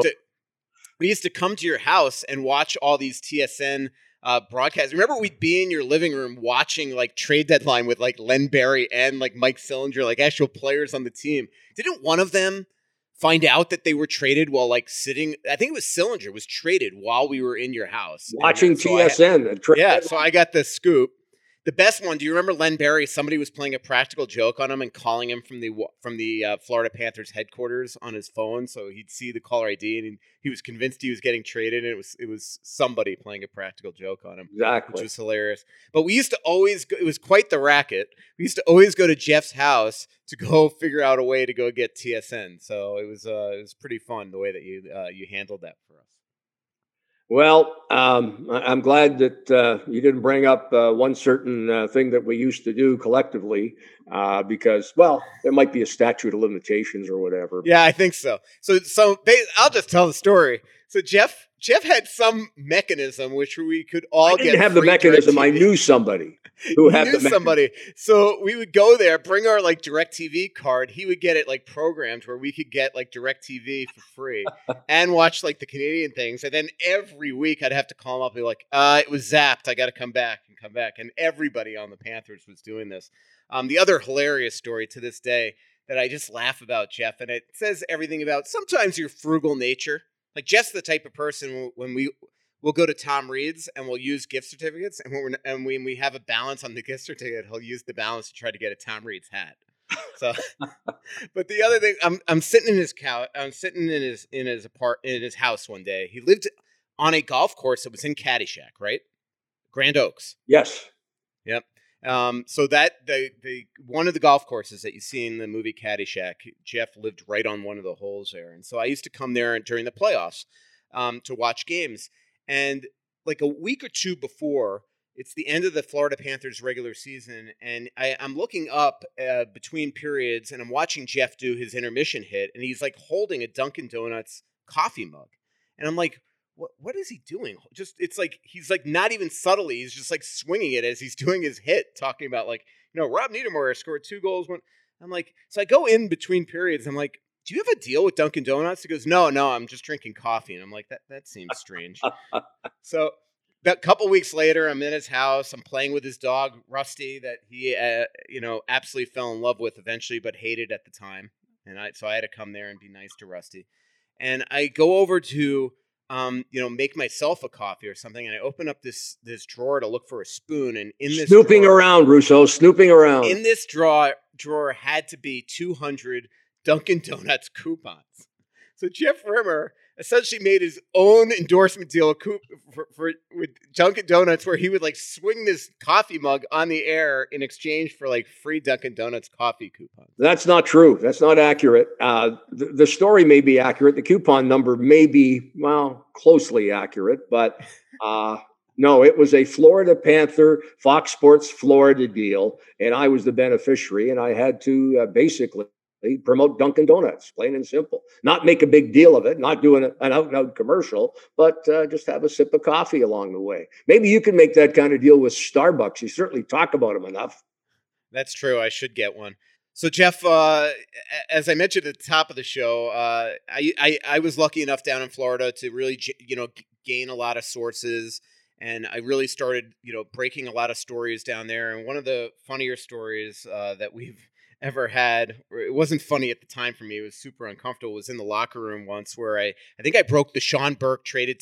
We used to come to your house and watch all these TSN broadcasts. Remember, we'd be in your living room watching like trade deadline with like Len Barry and like Mike Sillinger, like actual players on the team. Didn't one of them find out that they were traded while like sitting? I think it was Sillinger was traded while we were in your house watching TSN. So I got the scoop. The best one, do you remember Len Barry? Somebody was playing a practical joke on him and calling him from the Florida Panthers headquarters on his phone, so he'd see the caller ID, and he was convinced he was getting traded, and it was somebody playing a practical joke on him. Exactly. Which was hilarious. But we used to always go, it was quite the racket. We used to always go to Jeff's house to go figure out a way to go get TSN. So it was pretty fun the way that you handled that for us. Well, I'm glad that you didn't bring up one certain thing that we used to do collectively because, well, there might be a statute of limitations or whatever. Yeah, I think so. So I'll just tell the story. So Jeff had some mechanism which we could all get. I didn't have the mechanism. I knew somebody who had the mechanism. So we would go there, bring our like DirecTV card. He would get it like programmed where we could get like DirecTV for free and watch like the Canadian things. And then every week I'd have to call him up and be like, it was zapped. I got to come back. And everybody on the Panthers was doing this. The other hilarious story to this day that I just laugh about, Jeff, and it says everything about sometimes your frugal nature. Like Jeff's the type of person when we'll go to Tom Reed's and we'll use gift certificates, and when we have a balance on the gift certificate, he'll use the balance to try to get a Tom Reed's hat. So, but the other thing, I'm sitting in his couch. I'm sitting in his house one day. He lived on a golf course that was in Caddyshack, right? Grand Oaks. Yes. Yep. So that the one of the golf courses that you see in the movie Caddyshack, Jeff lived right on one of the holes there. And so I used to come there during the playoffs to watch games. And like a week or two before, it's the end of the Florida Panthers regular season. And I'm looking up between periods and I'm watching Jeff do his intermission hit. And he's like holding a Dunkin' Donuts coffee mug. And I'm like, what is he doing? Just it's like he's like not even subtly. He's just like swinging it as he's doing his hit, talking about like, Rob Niedermeyer scored 2 goals. I'm like, so I go in between periods. I'm like, do you have a deal with Dunkin' Donuts? He goes, no, I'm just drinking coffee. And I'm like, that seems strange. So a couple weeks later, I'm in his house. I'm playing with his dog, Rusty, that he, absolutely fell in love with eventually, but hated at the time. So I had to come there and be nice to Rusty. And I go over to, make myself a coffee or something. And I open up this drawer to look for a spoon. And in this snooping around, Russo, snooping around. In this drawer had to be 200 Dunkin' Donuts coupons. So Jeff Rimmer essentially made his own endorsement deal with Dunkin' Donuts, where he would like swing this coffee mug on the air in exchange for like free Dunkin' Donuts coffee coupons. That's not true. That's not accurate. The story may be accurate. The coupon number may be, closely accurate, but no, it was a Florida Panther, Fox Sports Florida deal, and I was the beneficiary, and I had to basically promote Dunkin' Donuts, plain and simple. Not make a big deal of it, not doing an out-and-out commercial, but just have a sip of coffee along the way. Maybe you can make that kind of deal with Starbucks. You certainly talk about them enough. That's true. I should get one. So, Jeff, as I mentioned at the top of the show, I was lucky enough down in Florida to really, gain a lot of sources. And I really started, breaking a lot of stories down there. And one of the funnier stories that we've ever had, it wasn't funny at the time for me, it was super uncomfortable, was in the locker room once where I think I broke the Sean Burke traded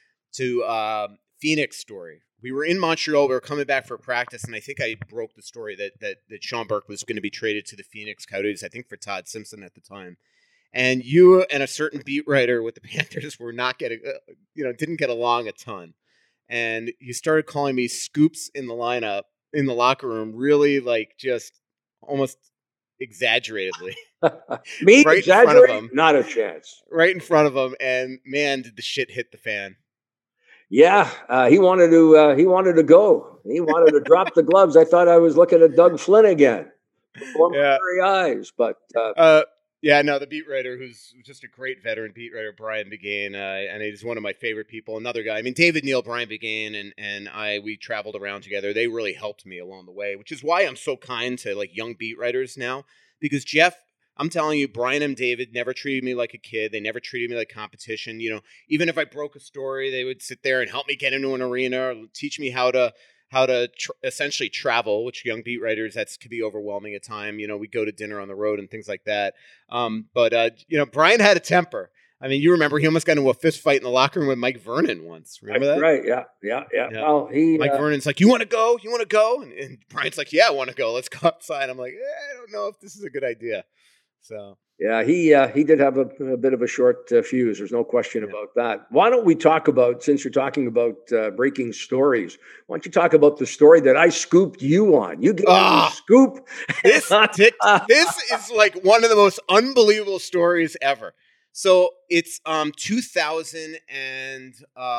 to Phoenix story. We were in Montreal, we were coming back for practice, and I think I broke the story that Sean Burke was going to be traded to the Phoenix Coyotes, I think for Todd Simpson at the time. And you and a certain beat writer with the Panthers were not getting, didn't get along a ton. And you started calling me scoops in the lineup, in the locker room, really like just almost exaggeratedly. Me right exaggerate? in front of him. Not a chance. Right in front of him, and man, did the shit hit the fan. Yeah, he wanted to. He wanted to go. He wanted to drop the gloves. I thought I was looking at Doug Flynn again before my very eyes. But the beat writer, who's just a great veteran beat writer, Brian Begane, and he's one of my favorite people. Another guy, David Neal, Brian Begane, and we traveled around together. They really helped me along the way, which is why I'm so kind to like young beat writers now. Because Jeff, I'm telling you, Brian and David never treated me like a kid. They never treated me like competition. Even if I broke a story, they would sit there and help me get into an arena, or teach me how to essentially travel, which young beat writers, could be overwhelming at time. We go to dinner on the road and things like that. But Brian had a temper. You remember he almost got into a fist fight in the locker room with Mike Vernon once. Remember that? Right. Yeah. Well, Mike Vernon's like, you want to go? And Brian's like, yeah, I want to go. Let's go outside. I'm like, I don't know if this is a good idea. So yeah, he did have a bit of a short fuse. There's no question about that. Why don't we talk about, since you're talking about breaking stories, why don't you talk about the story that I scooped you on? You gave me a scoop. This is like one of the most unbelievable stories ever. So it's 2000 and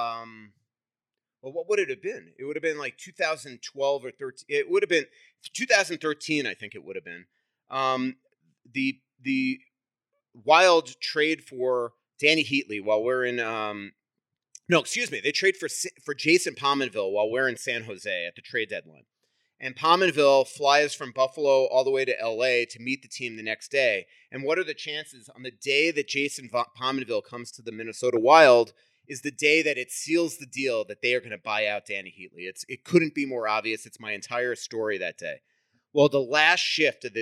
what would it have been? It would have been like 2012 or 13. It would have been 2013, I think it would have been. The Wild trade for Danny Heatley while we're in they trade for Jason Pominville while we're in San Jose at the trade deadline. And Pominville flies from Buffalo all the way to LA to meet the team the next day. And what are the chances on the day that Jason Pominville comes to the Minnesota Wild is the day that it seals the deal that they are going to buy out Danny Heatley. It couldn't be more obvious. It's my entire story that day. Well, the last shift of the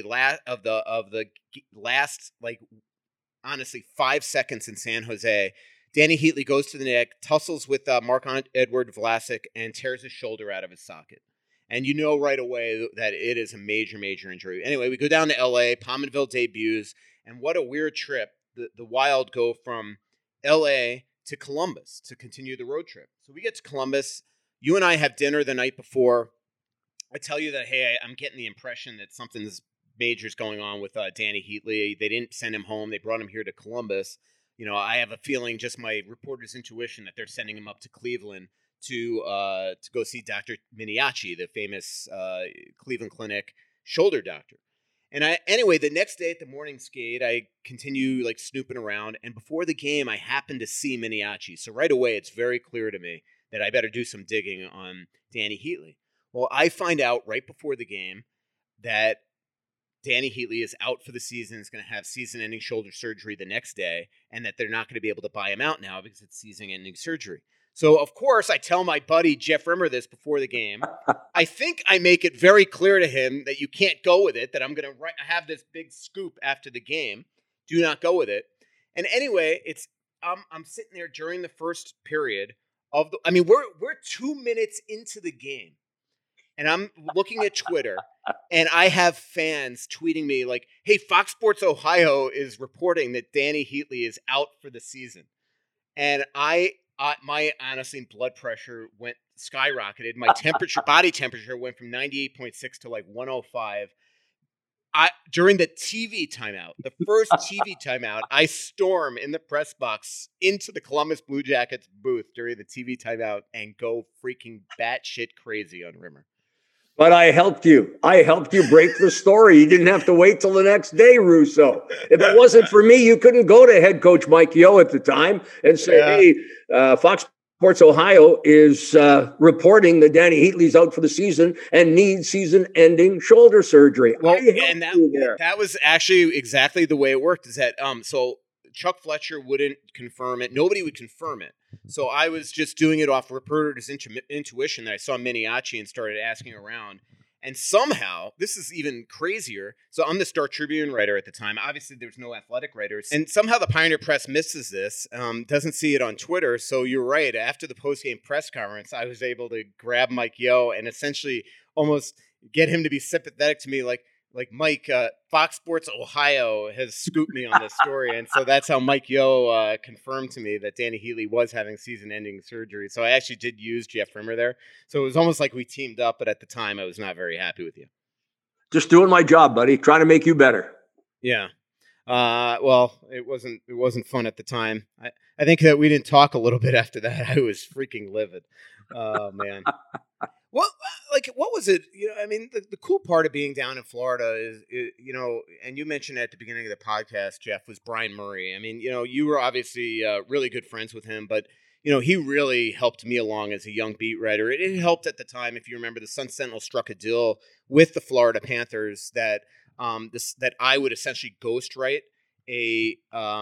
last, like, honestly, 5 seconds in San Jose, Danny Heatley goes to the net, tussles with Marc-Edouard Vlasic, and tears his shoulder out of his socket. And you know right away that it is a major, major injury. Anyway, we go down to L.A., Pominville debuts, and what a weird trip. The Wild go from L.A. to Columbus to continue the road trip. So we get to Columbus. You and I have dinner the night before. I tell you that, hey, I'm getting the impression that something's major's going on with Danny Heatley. They didn't send him home. They brought him here to Columbus. I have a feeling, just my reporter's intuition, that they're sending him up to Cleveland to go see Dr. Miniacci, the famous Cleveland Clinic shoulder doctor. And anyway, the next day at the morning skate, I continue like snooping around. And before the game, I happen to see Miniacci. So right away, it's very clear to me that I better do some digging on Danny Heatley. Well, I find out right before the game that Danny Heatley is out for the season, is going to have season-ending shoulder surgery the next day, and that they're not going to be able to buy him out now because it's season-ending surgery. So, of course, I tell my buddy Jeff Rimmer this before the game. I think I make it very clear to him that you can't go with it, that I'm going to have this big scoop after the game. Do not go with it. And anyway, I'm sitting there during the first period we're 2 minutes into the game. And I'm looking at Twitter, and I have fans tweeting me like, hey, Fox Sports Ohio is reporting that Danny Heatley is out for the season. And my honestly blood pressure skyrocketed. My body temperature went from 98.6 to like 105. During the TV timeout, the first TV timeout, I storm in the press box into the Columbus Blue Jackets booth during the TV timeout and go freaking batshit crazy on Rimmer. But I helped you. I helped you break the story. You didn't have to wait till the next day, Russo. If it wasn't for me, you couldn't go to head coach Mike Yeo at the time and say, hey, Fox Sports Ohio is reporting that Danny Heatley's out for the season and needs season-ending shoulder surgery. Well, and that was actually exactly the way it worked. Is that so Chuck Fletcher wouldn't confirm it. Nobody would confirm it. So I was just doing it off reporter's intuition that I saw Miniacci and started asking around. And somehow, this is even crazier. So I'm the Star Tribune writer at the time. Obviously, there's no athletic writers. And somehow the Pioneer Press misses this, doesn't see it on Twitter. So you're right. After the postgame press conference, I was able to grab Mike Yeo and essentially almost get him to be sympathetic to me like Mike, Fox Sports Ohio has scooped me on this story. And so that's how Mike Yeo confirmed to me that Danny Heatley was having season-ending surgery. So I actually did use Jeff Rimmer there. So it was almost like we teamed up, but at the time I was not very happy with you. Just doing my job, buddy, trying to make you better. Yeah. Well, it wasn't fun at the time. I think that we didn't talk a little bit after that. I was freaking livid. Oh, man. Well, what was it? The cool part of being down in Florida is, and you mentioned at the beginning of the podcast, Jeff, was Brian Murray. You were obviously really good friends with him, but, he really helped me along as a young beat writer. It helped at the time, if you remember, the Sun Sentinel struck a deal with the Florida Panthers that that I would essentially ghostwrite a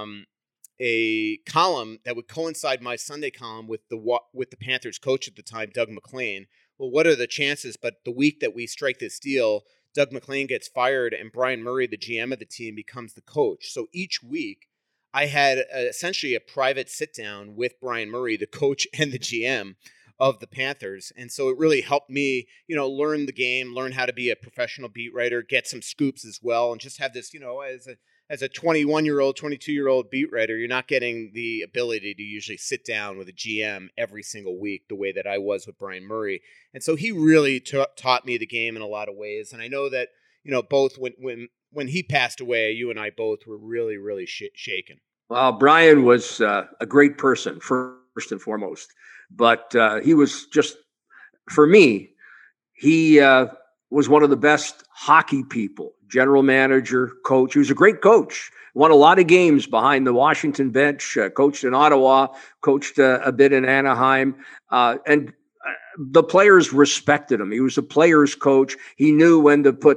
column that would coincide my Sunday column with the Panthers coach at the time, Doug MacLean. Well, what are the chances? But the week that we strike this deal, Doug MacLean gets fired and Brian Murray, the GM of the team, becomes the coach. So each week I had essentially a private sit down with Brian Murray, the coach and the GM of the Panthers. And so it really helped me, learn the game, learn how to be a professional beat writer, get some scoops as well, and just have this, as a 21-year-old, 22-year-old beat writer, you're not getting the ability to usually sit down with a GM every single week the way that I was with Brian Murray. And so he really taught me the game in a lot of ways. And I know that, both when he passed away, you and I both were really, really shaken. Well, Brian was a great person, first and foremost. But he was just, for me, he was one of the best hockey people, general manager, coach. He was a great coach, won a lot of games behind the Washington bench, coached in Ottawa, coached a bit in Anaheim, and the players respected him. He was a player's coach. He knew when to put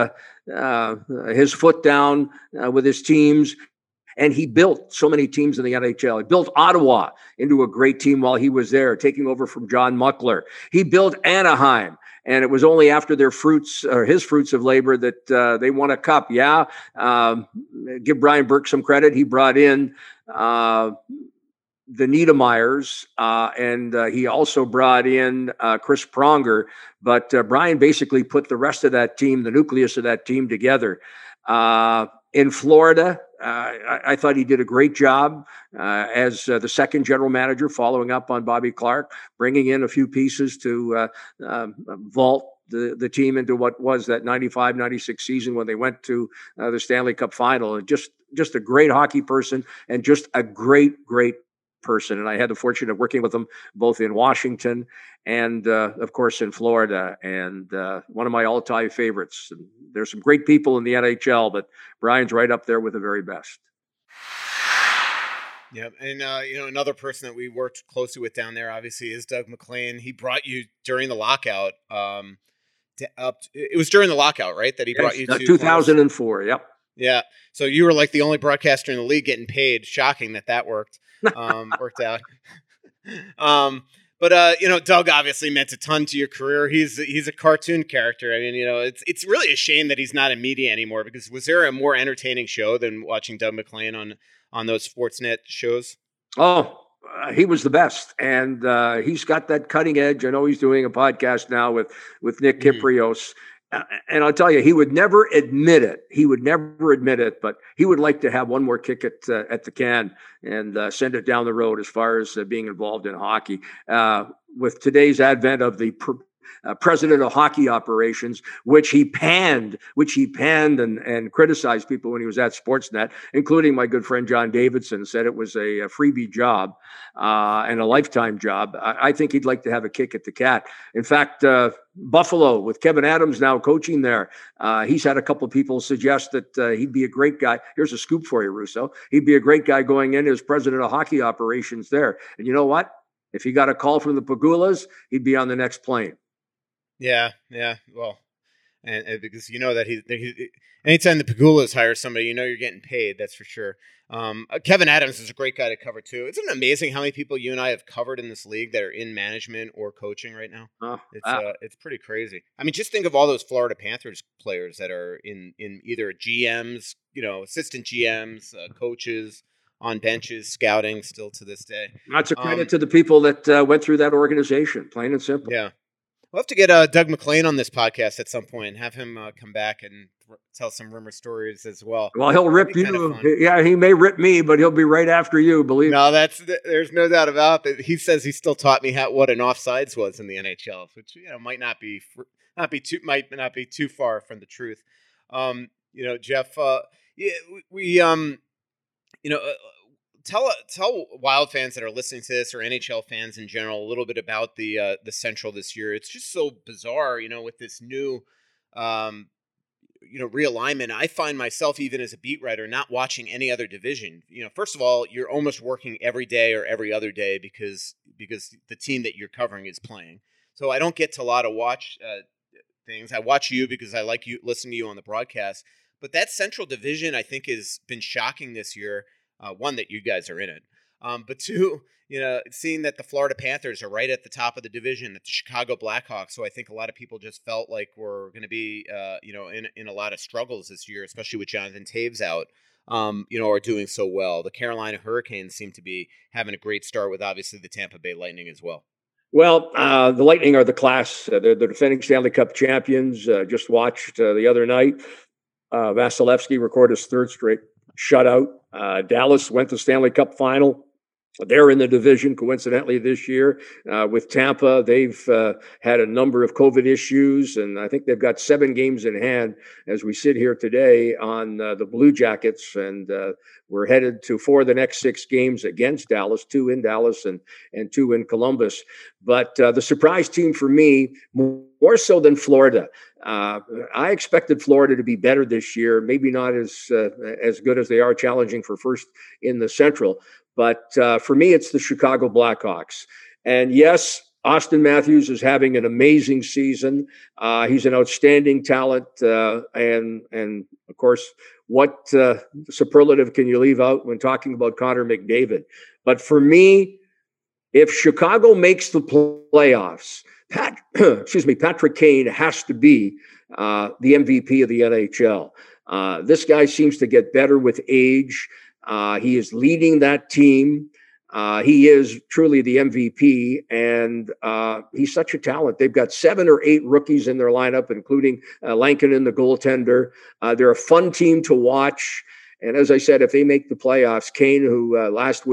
his foot down with his teams. And he built so many teams in the NHL. He built Ottawa into a great team while he was there, taking over from John Muckler. He built Anaheim, and it was only after his fruits of labor that they won a cup. Yeah, give Brian Burke some credit. He brought in the Niedermayers, and he also brought in Chris Pronger. But Brian basically put the rest of that team, the nucleus of that team, together. In Florida, I thought he did a great job as the second general manager, following up on Bobby Clark, bringing in a few pieces to vault the team into what was that 95-96 season when they went to the Stanley Cup final. And just a great hockey person and just a great person. And I had the fortune of working with him both in Washington and, of course, in Florida. And one of my all-time favorites. And there's some great people in the NHL, but Brian's right up there with the very best. Yeah, and another person that we worked closely with down there, obviously, is Doug MacLean. He brought you during the lockout. It was during the lockout, right? That he brought you to 2004. Yep. Yeah. So you were like the only broadcaster in the league getting paid. Shocking that worked. Worked out. Doug obviously meant a ton to your career. He's a cartoon character. I mean, it's really a shame that he's not in media anymore, because was there a more entertaining show than watching Doug MacLean on those Sportsnet shows? Oh, he was the best, and he's got that cutting edge. I know he's doing a podcast now with Nick Kiprios, and I'll tell you, he would never admit it. But he would like to have one more kick at the can and send it down the road as far as being involved in hockey. With today's advent of the president of hockey operations, which he panned and criticized people when he was at Sportsnet, including my good friend John Davidson, said it was a freebie job and a lifetime job. I think he'd like to have a kick at the cat. In fact, Buffalo, with Kevin Adams now coaching there, he's had a couple of people suggest that he'd be a great guy. Here's a scoop for you, Russo. He'd be a great guy going in as president of hockey operations there. And you know what? If he got a call from the Pagulas, he'd be on the next plane. Yeah. Well, and because that he anytime the Pagulas hire somebody, you're getting paid. That's for sure. Kevin Adams is a great guy to cover too. Isn't it amazing how many people you and I have covered in this league that are in management or coaching right now? It's pretty crazy. I mean, just think of all those Florida Panthers players that are in either GMs, assistant GMs, coaches, on benches, scouting still to this day. That's a credit to the people that went through that organization, plain and simple. Yeah. We'll have to get Doug MacLean on this podcast at some point and have him come back and tell some rumor stories as well. Well, he'll rip you. Yeah, he may rip me, but he'll be right after you, believe me. No, there's no doubt about it. He says he still taught me what an offsides was in the NHL, which might not be too far from the truth. Jeff, Tell Wild fans that are listening to this, or NHL fans in general, a little bit about the Central this year. It's just so bizarre, with this new, realignment. I find myself, even as a beat writer, not watching any other division. First of all, you're almost working every day or every other day because the team that you're covering is playing. So I don't get to a lot of watch things. I watch you because I like you, listen to you on the broadcast. But that Central division, I think, has been shocking this year. One, that you guys are in it. But two, seeing that the Florida Panthers are right at the top of the division, that the Chicago Blackhawks, so I think a lot of people just felt like we're going to be, in a lot of struggles this year, especially with Jonathan Taves out, are doing so well. The Carolina Hurricanes seem to be having a great start with, obviously, the Tampa Bay Lightning as well. Well, the Lightning are the class. They're the defending Stanley Cup champions. Just watched the other night. Vasilevsky record his third straight shutout. Dallas went to Stanley Cup final. They're in the division, coincidentally, this year. With Tampa, they've had a number of COVID issues, and I think they've got 7 games in hand as we sit here today on the Blue Jackets, and we're headed to 4 of the next 6 games against Dallas, 2 in Dallas and 2 in Columbus. But the surprise team for me, more so than Florida, I expected Florida to be better this year, maybe not as good as they are, challenging for first in the Central. But for me, it's the Chicago Blackhawks. And yes, Austin Matthews is having an amazing season. He's an outstanding talent. And of course, what superlative can you leave out when talking about Connor McDavid? But for me, if Chicago makes the playoffs, Patrick Kane has to be the MVP of the NHL. This guy seems to get better with age. He is leading that team. He is truly the MVP, and he's such a talent. They've got 7 or 8 rookies in their lineup, including Lankinen, the goaltender. They're a fun team to watch. And as I said, if they make the playoffs, Kane, who last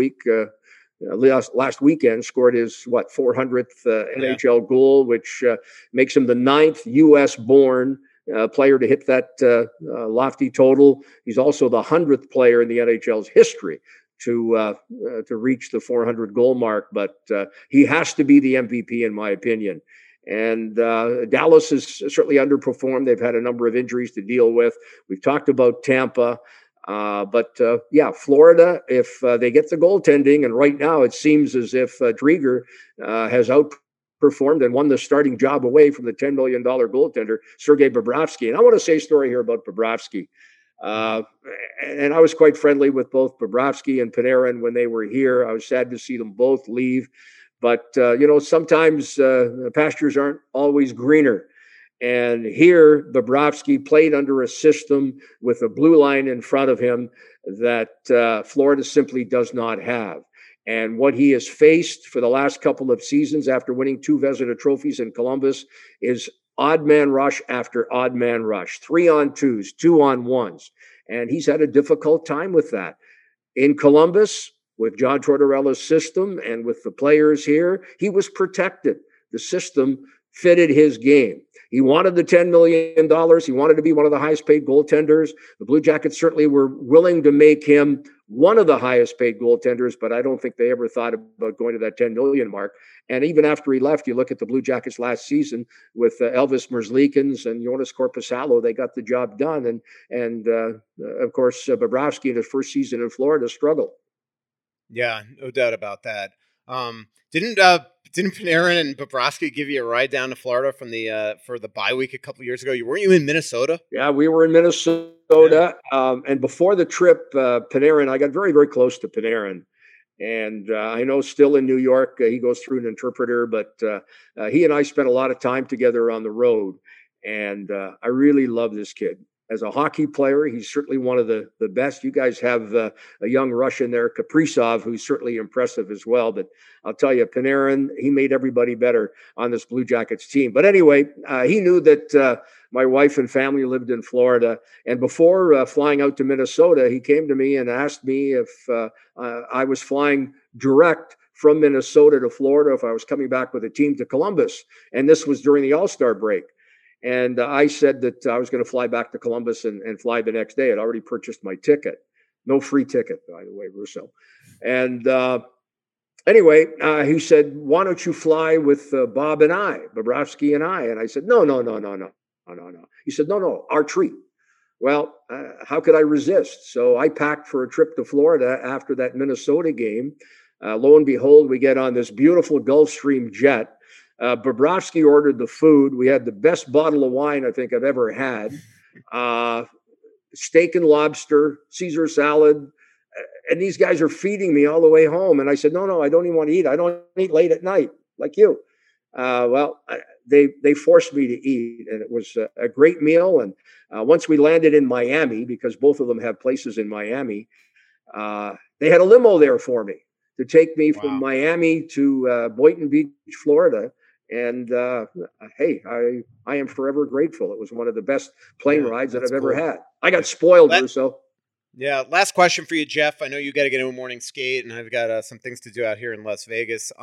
weekend scored his 400th NHL goal, which makes him the 9th U.S.-born player to hit that lofty total. He's also the 100th player in the NHL's history to reach the 400 goal mark. But he has to be the MVP, in my opinion. And Dallas has certainly underperformed. They've had a number of injuries to deal with. We've talked about Tampa. But Florida, if they get the goaltending, and right now it seems as if Drieger has outperformed and won the starting job away from the $10 million goaltender, Sergei Bobrovsky. And I want to say a story here about Bobrovsky. And I was quite friendly with both Bobrovsky and Panarin when they were here. I was sad to see them both leave. But, sometimes the pastures aren't always greener. And here, Bobrovsky played under a system with a blue line in front of him that Florida simply does not have. And what he has faced for the last couple of seasons after winning 2 Vezina trophies in Columbus is odd man rush after odd man rush, 3-on-2s, 2-on-1s. And he's had a difficult time with that. In Columbus, with John Tortorella's system and with the players here, he was protected. The system fitted his game. He wanted the $10 million. He wanted to be one of the highest paid goaltenders. The Blue Jackets certainly were willing to make him one of the highest paid goaltenders, but I don't think they ever thought about going to that 10 million mark. And even after he left, you look at the Blue Jackets last season with Elvis Merzlikins and Jonas Korpisalo, they got the job done. And of course, Bobrovsky in his first season in Florida struggled. Yeah, no doubt about that. Didn't Panarin and Bobrovsky give you a ride down to Florida from for the bye week a couple of years ago? Weren't you in Minnesota? Yeah, we were in Minnesota. Yeah. And before the trip, Panarin, I got very, very close to Panarin. And I know still in New York, he goes through an interpreter, but he and I spent a lot of time together on the road. And I really love this kid. As a hockey player, he's certainly one of the best. You guys have a young Russian there, Kaprizov, who's certainly impressive as well. But I'll tell you, Panarin, he made everybody better on this Blue Jackets team. But anyway, he knew that my wife and family lived in Florida. And before flying out to Minnesota, he came to me and asked me if I was flying direct from Minnesota to Florida, if I was coming back with a team to Columbus. And this was during the All-Star break. And I said that I was going to fly back to Columbus and fly the next day. I'd already purchased my ticket. No free ticket, by the way, Russo. And anyway, he said, why don't you fly with Bob and I, Bobrovsky and I? And I said, no. He said, no, our treat. Well, how could I resist? So I packed for a trip to Florida after that Minnesota game. Lo and behold, we get on this beautiful Gulfstream jet. Bobrovsky ordered the food. We had the best bottle of wine I think I've ever had. Steak and lobster, Caesar salad. And these guys are feeding me all the way home. And I said, no, I don't even want to eat. I don't eat late at night like you. They forced me to eat. And it was a great meal. And once we landed in Miami, because both of them have places in Miami, they had a limo there for me to take me from Miami to Boynton Beach, Florida. And hey, I am forever grateful. It was one of the best plane rides that I've ever had. I got spoiled, Russo. Yeah. Last question for you, Jeff. I know you got to get a morning skate, and I've got some things to do out here in Las Vegas.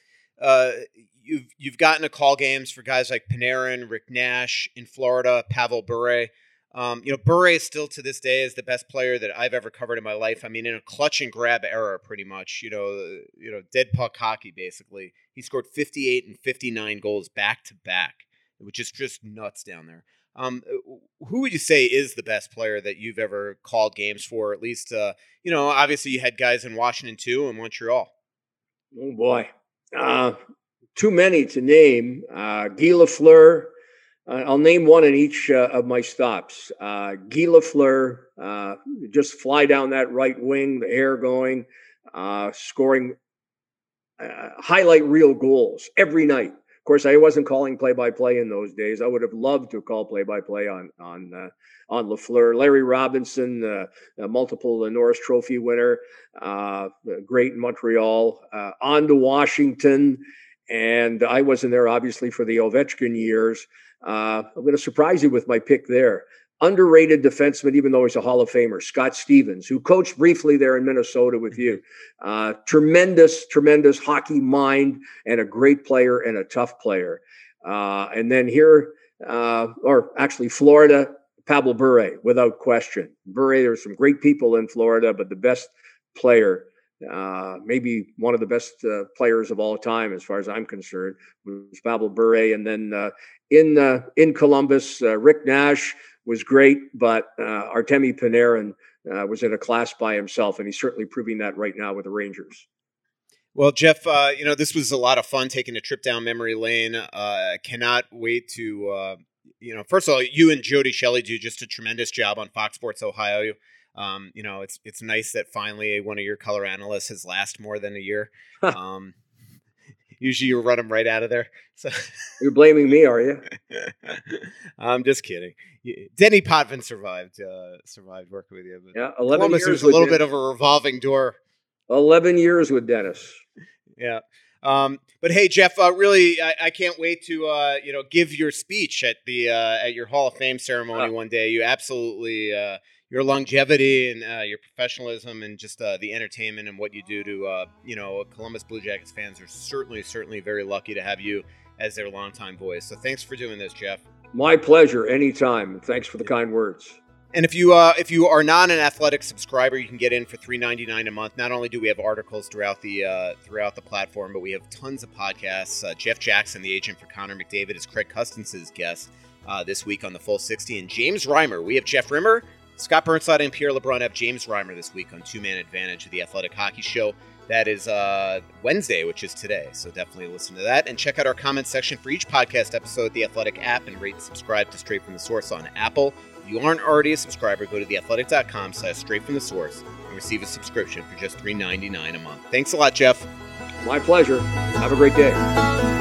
You've gotten to call games for guys like Panarin, Rick Nash in Florida, Pavel Bure. Bure still to this day is the best player that I've ever covered in my life. I mean, in a clutch and grab era, pretty much, dead puck hockey, basically. He scored 58 and 59 goals back to back, which is just nuts down there. Who would you say is the best player that you've ever called games for? At least, obviously you had guys in Washington too and Montreal. Oh boy. Too many to name. Guy Lafleur. I'll name one in each of my stops. Guy Lafleur, just fly down that right wing, the air going, scoring highlight reel goals every night. Of course, I wasn't calling play-by-play in those days. I would have loved to call play-by-play on Lafleur. Larry Robinson, multiple Norris Trophy winner, great in Montreal. On to Washington, and I wasn't there obviously for the Ovechkin years. I'm going to surprise you with my pick there. Underrated defenseman, even though he's a Hall of Famer, Scott Stevens, who coached briefly there in Minnesota with you. Tremendous hockey mind and a great player and a tough player. And then here, or actually Florida, Pavel Bure, without question. Bure, there's some great people in Florida, but the best player, maybe one of the best players of all time, as far as I'm concerned, was Pavel Bure. And then in Columbus, Rick Nash was great, but Artemi Panarin was in a class by himself, and he's certainly proving that right now with the Rangers. Well, Jeff, this was a lot of fun taking a trip down memory lane. I cannot wait to, first of all, you and Jody Shelley do just a tremendous job on Fox Sports Ohio. It's nice that finally one of your color analysts has lasted more than a year. Usually you run them right out of there. So You're blaming me, are you? I'm just kidding. Denny Potvin survived working with you. But Yeah, 11 Columbus years was a with little Dennis. bit of a revolving door. 11 years with Dennis. Yeah. But hey, Jeff, really, I can't wait to give your speech at the at your Hall of Fame ceremony one day. You absolutely your longevity and your professionalism and just the entertainment and what you do to Columbus Blue Jackets fans are certainly very lucky to have you as their longtime voice. So thanks for doing this, Jeff. My pleasure. Anytime. Thanks for the kind words. And if you are not an Athletic subscriber, you can get in for $3.99 a month. Not only do we have articles throughout the platform, but we have tons of podcasts. Jeff Jackson, the agent for Connor McDavid, is Craig Custance' guest this week on the Full 60. And James Reimer, we have Jeff Rimmer, Scott Burnside, and Pierre LeBrun have James Reimer this week on Two Man Advantage of the Athletic Hockey Show. That is Wednesday, which is today. So definitely listen to that. And check out our comment section for each podcast episode at the Athletic app and rate and subscribe to Straight from the Source on Apple. If you aren't already a subscriber, go to theathletic.com/straightfromthesource and receive a subscription for just $3.99 a month. Thanks a lot, Jeff. My pleasure. Have a great day.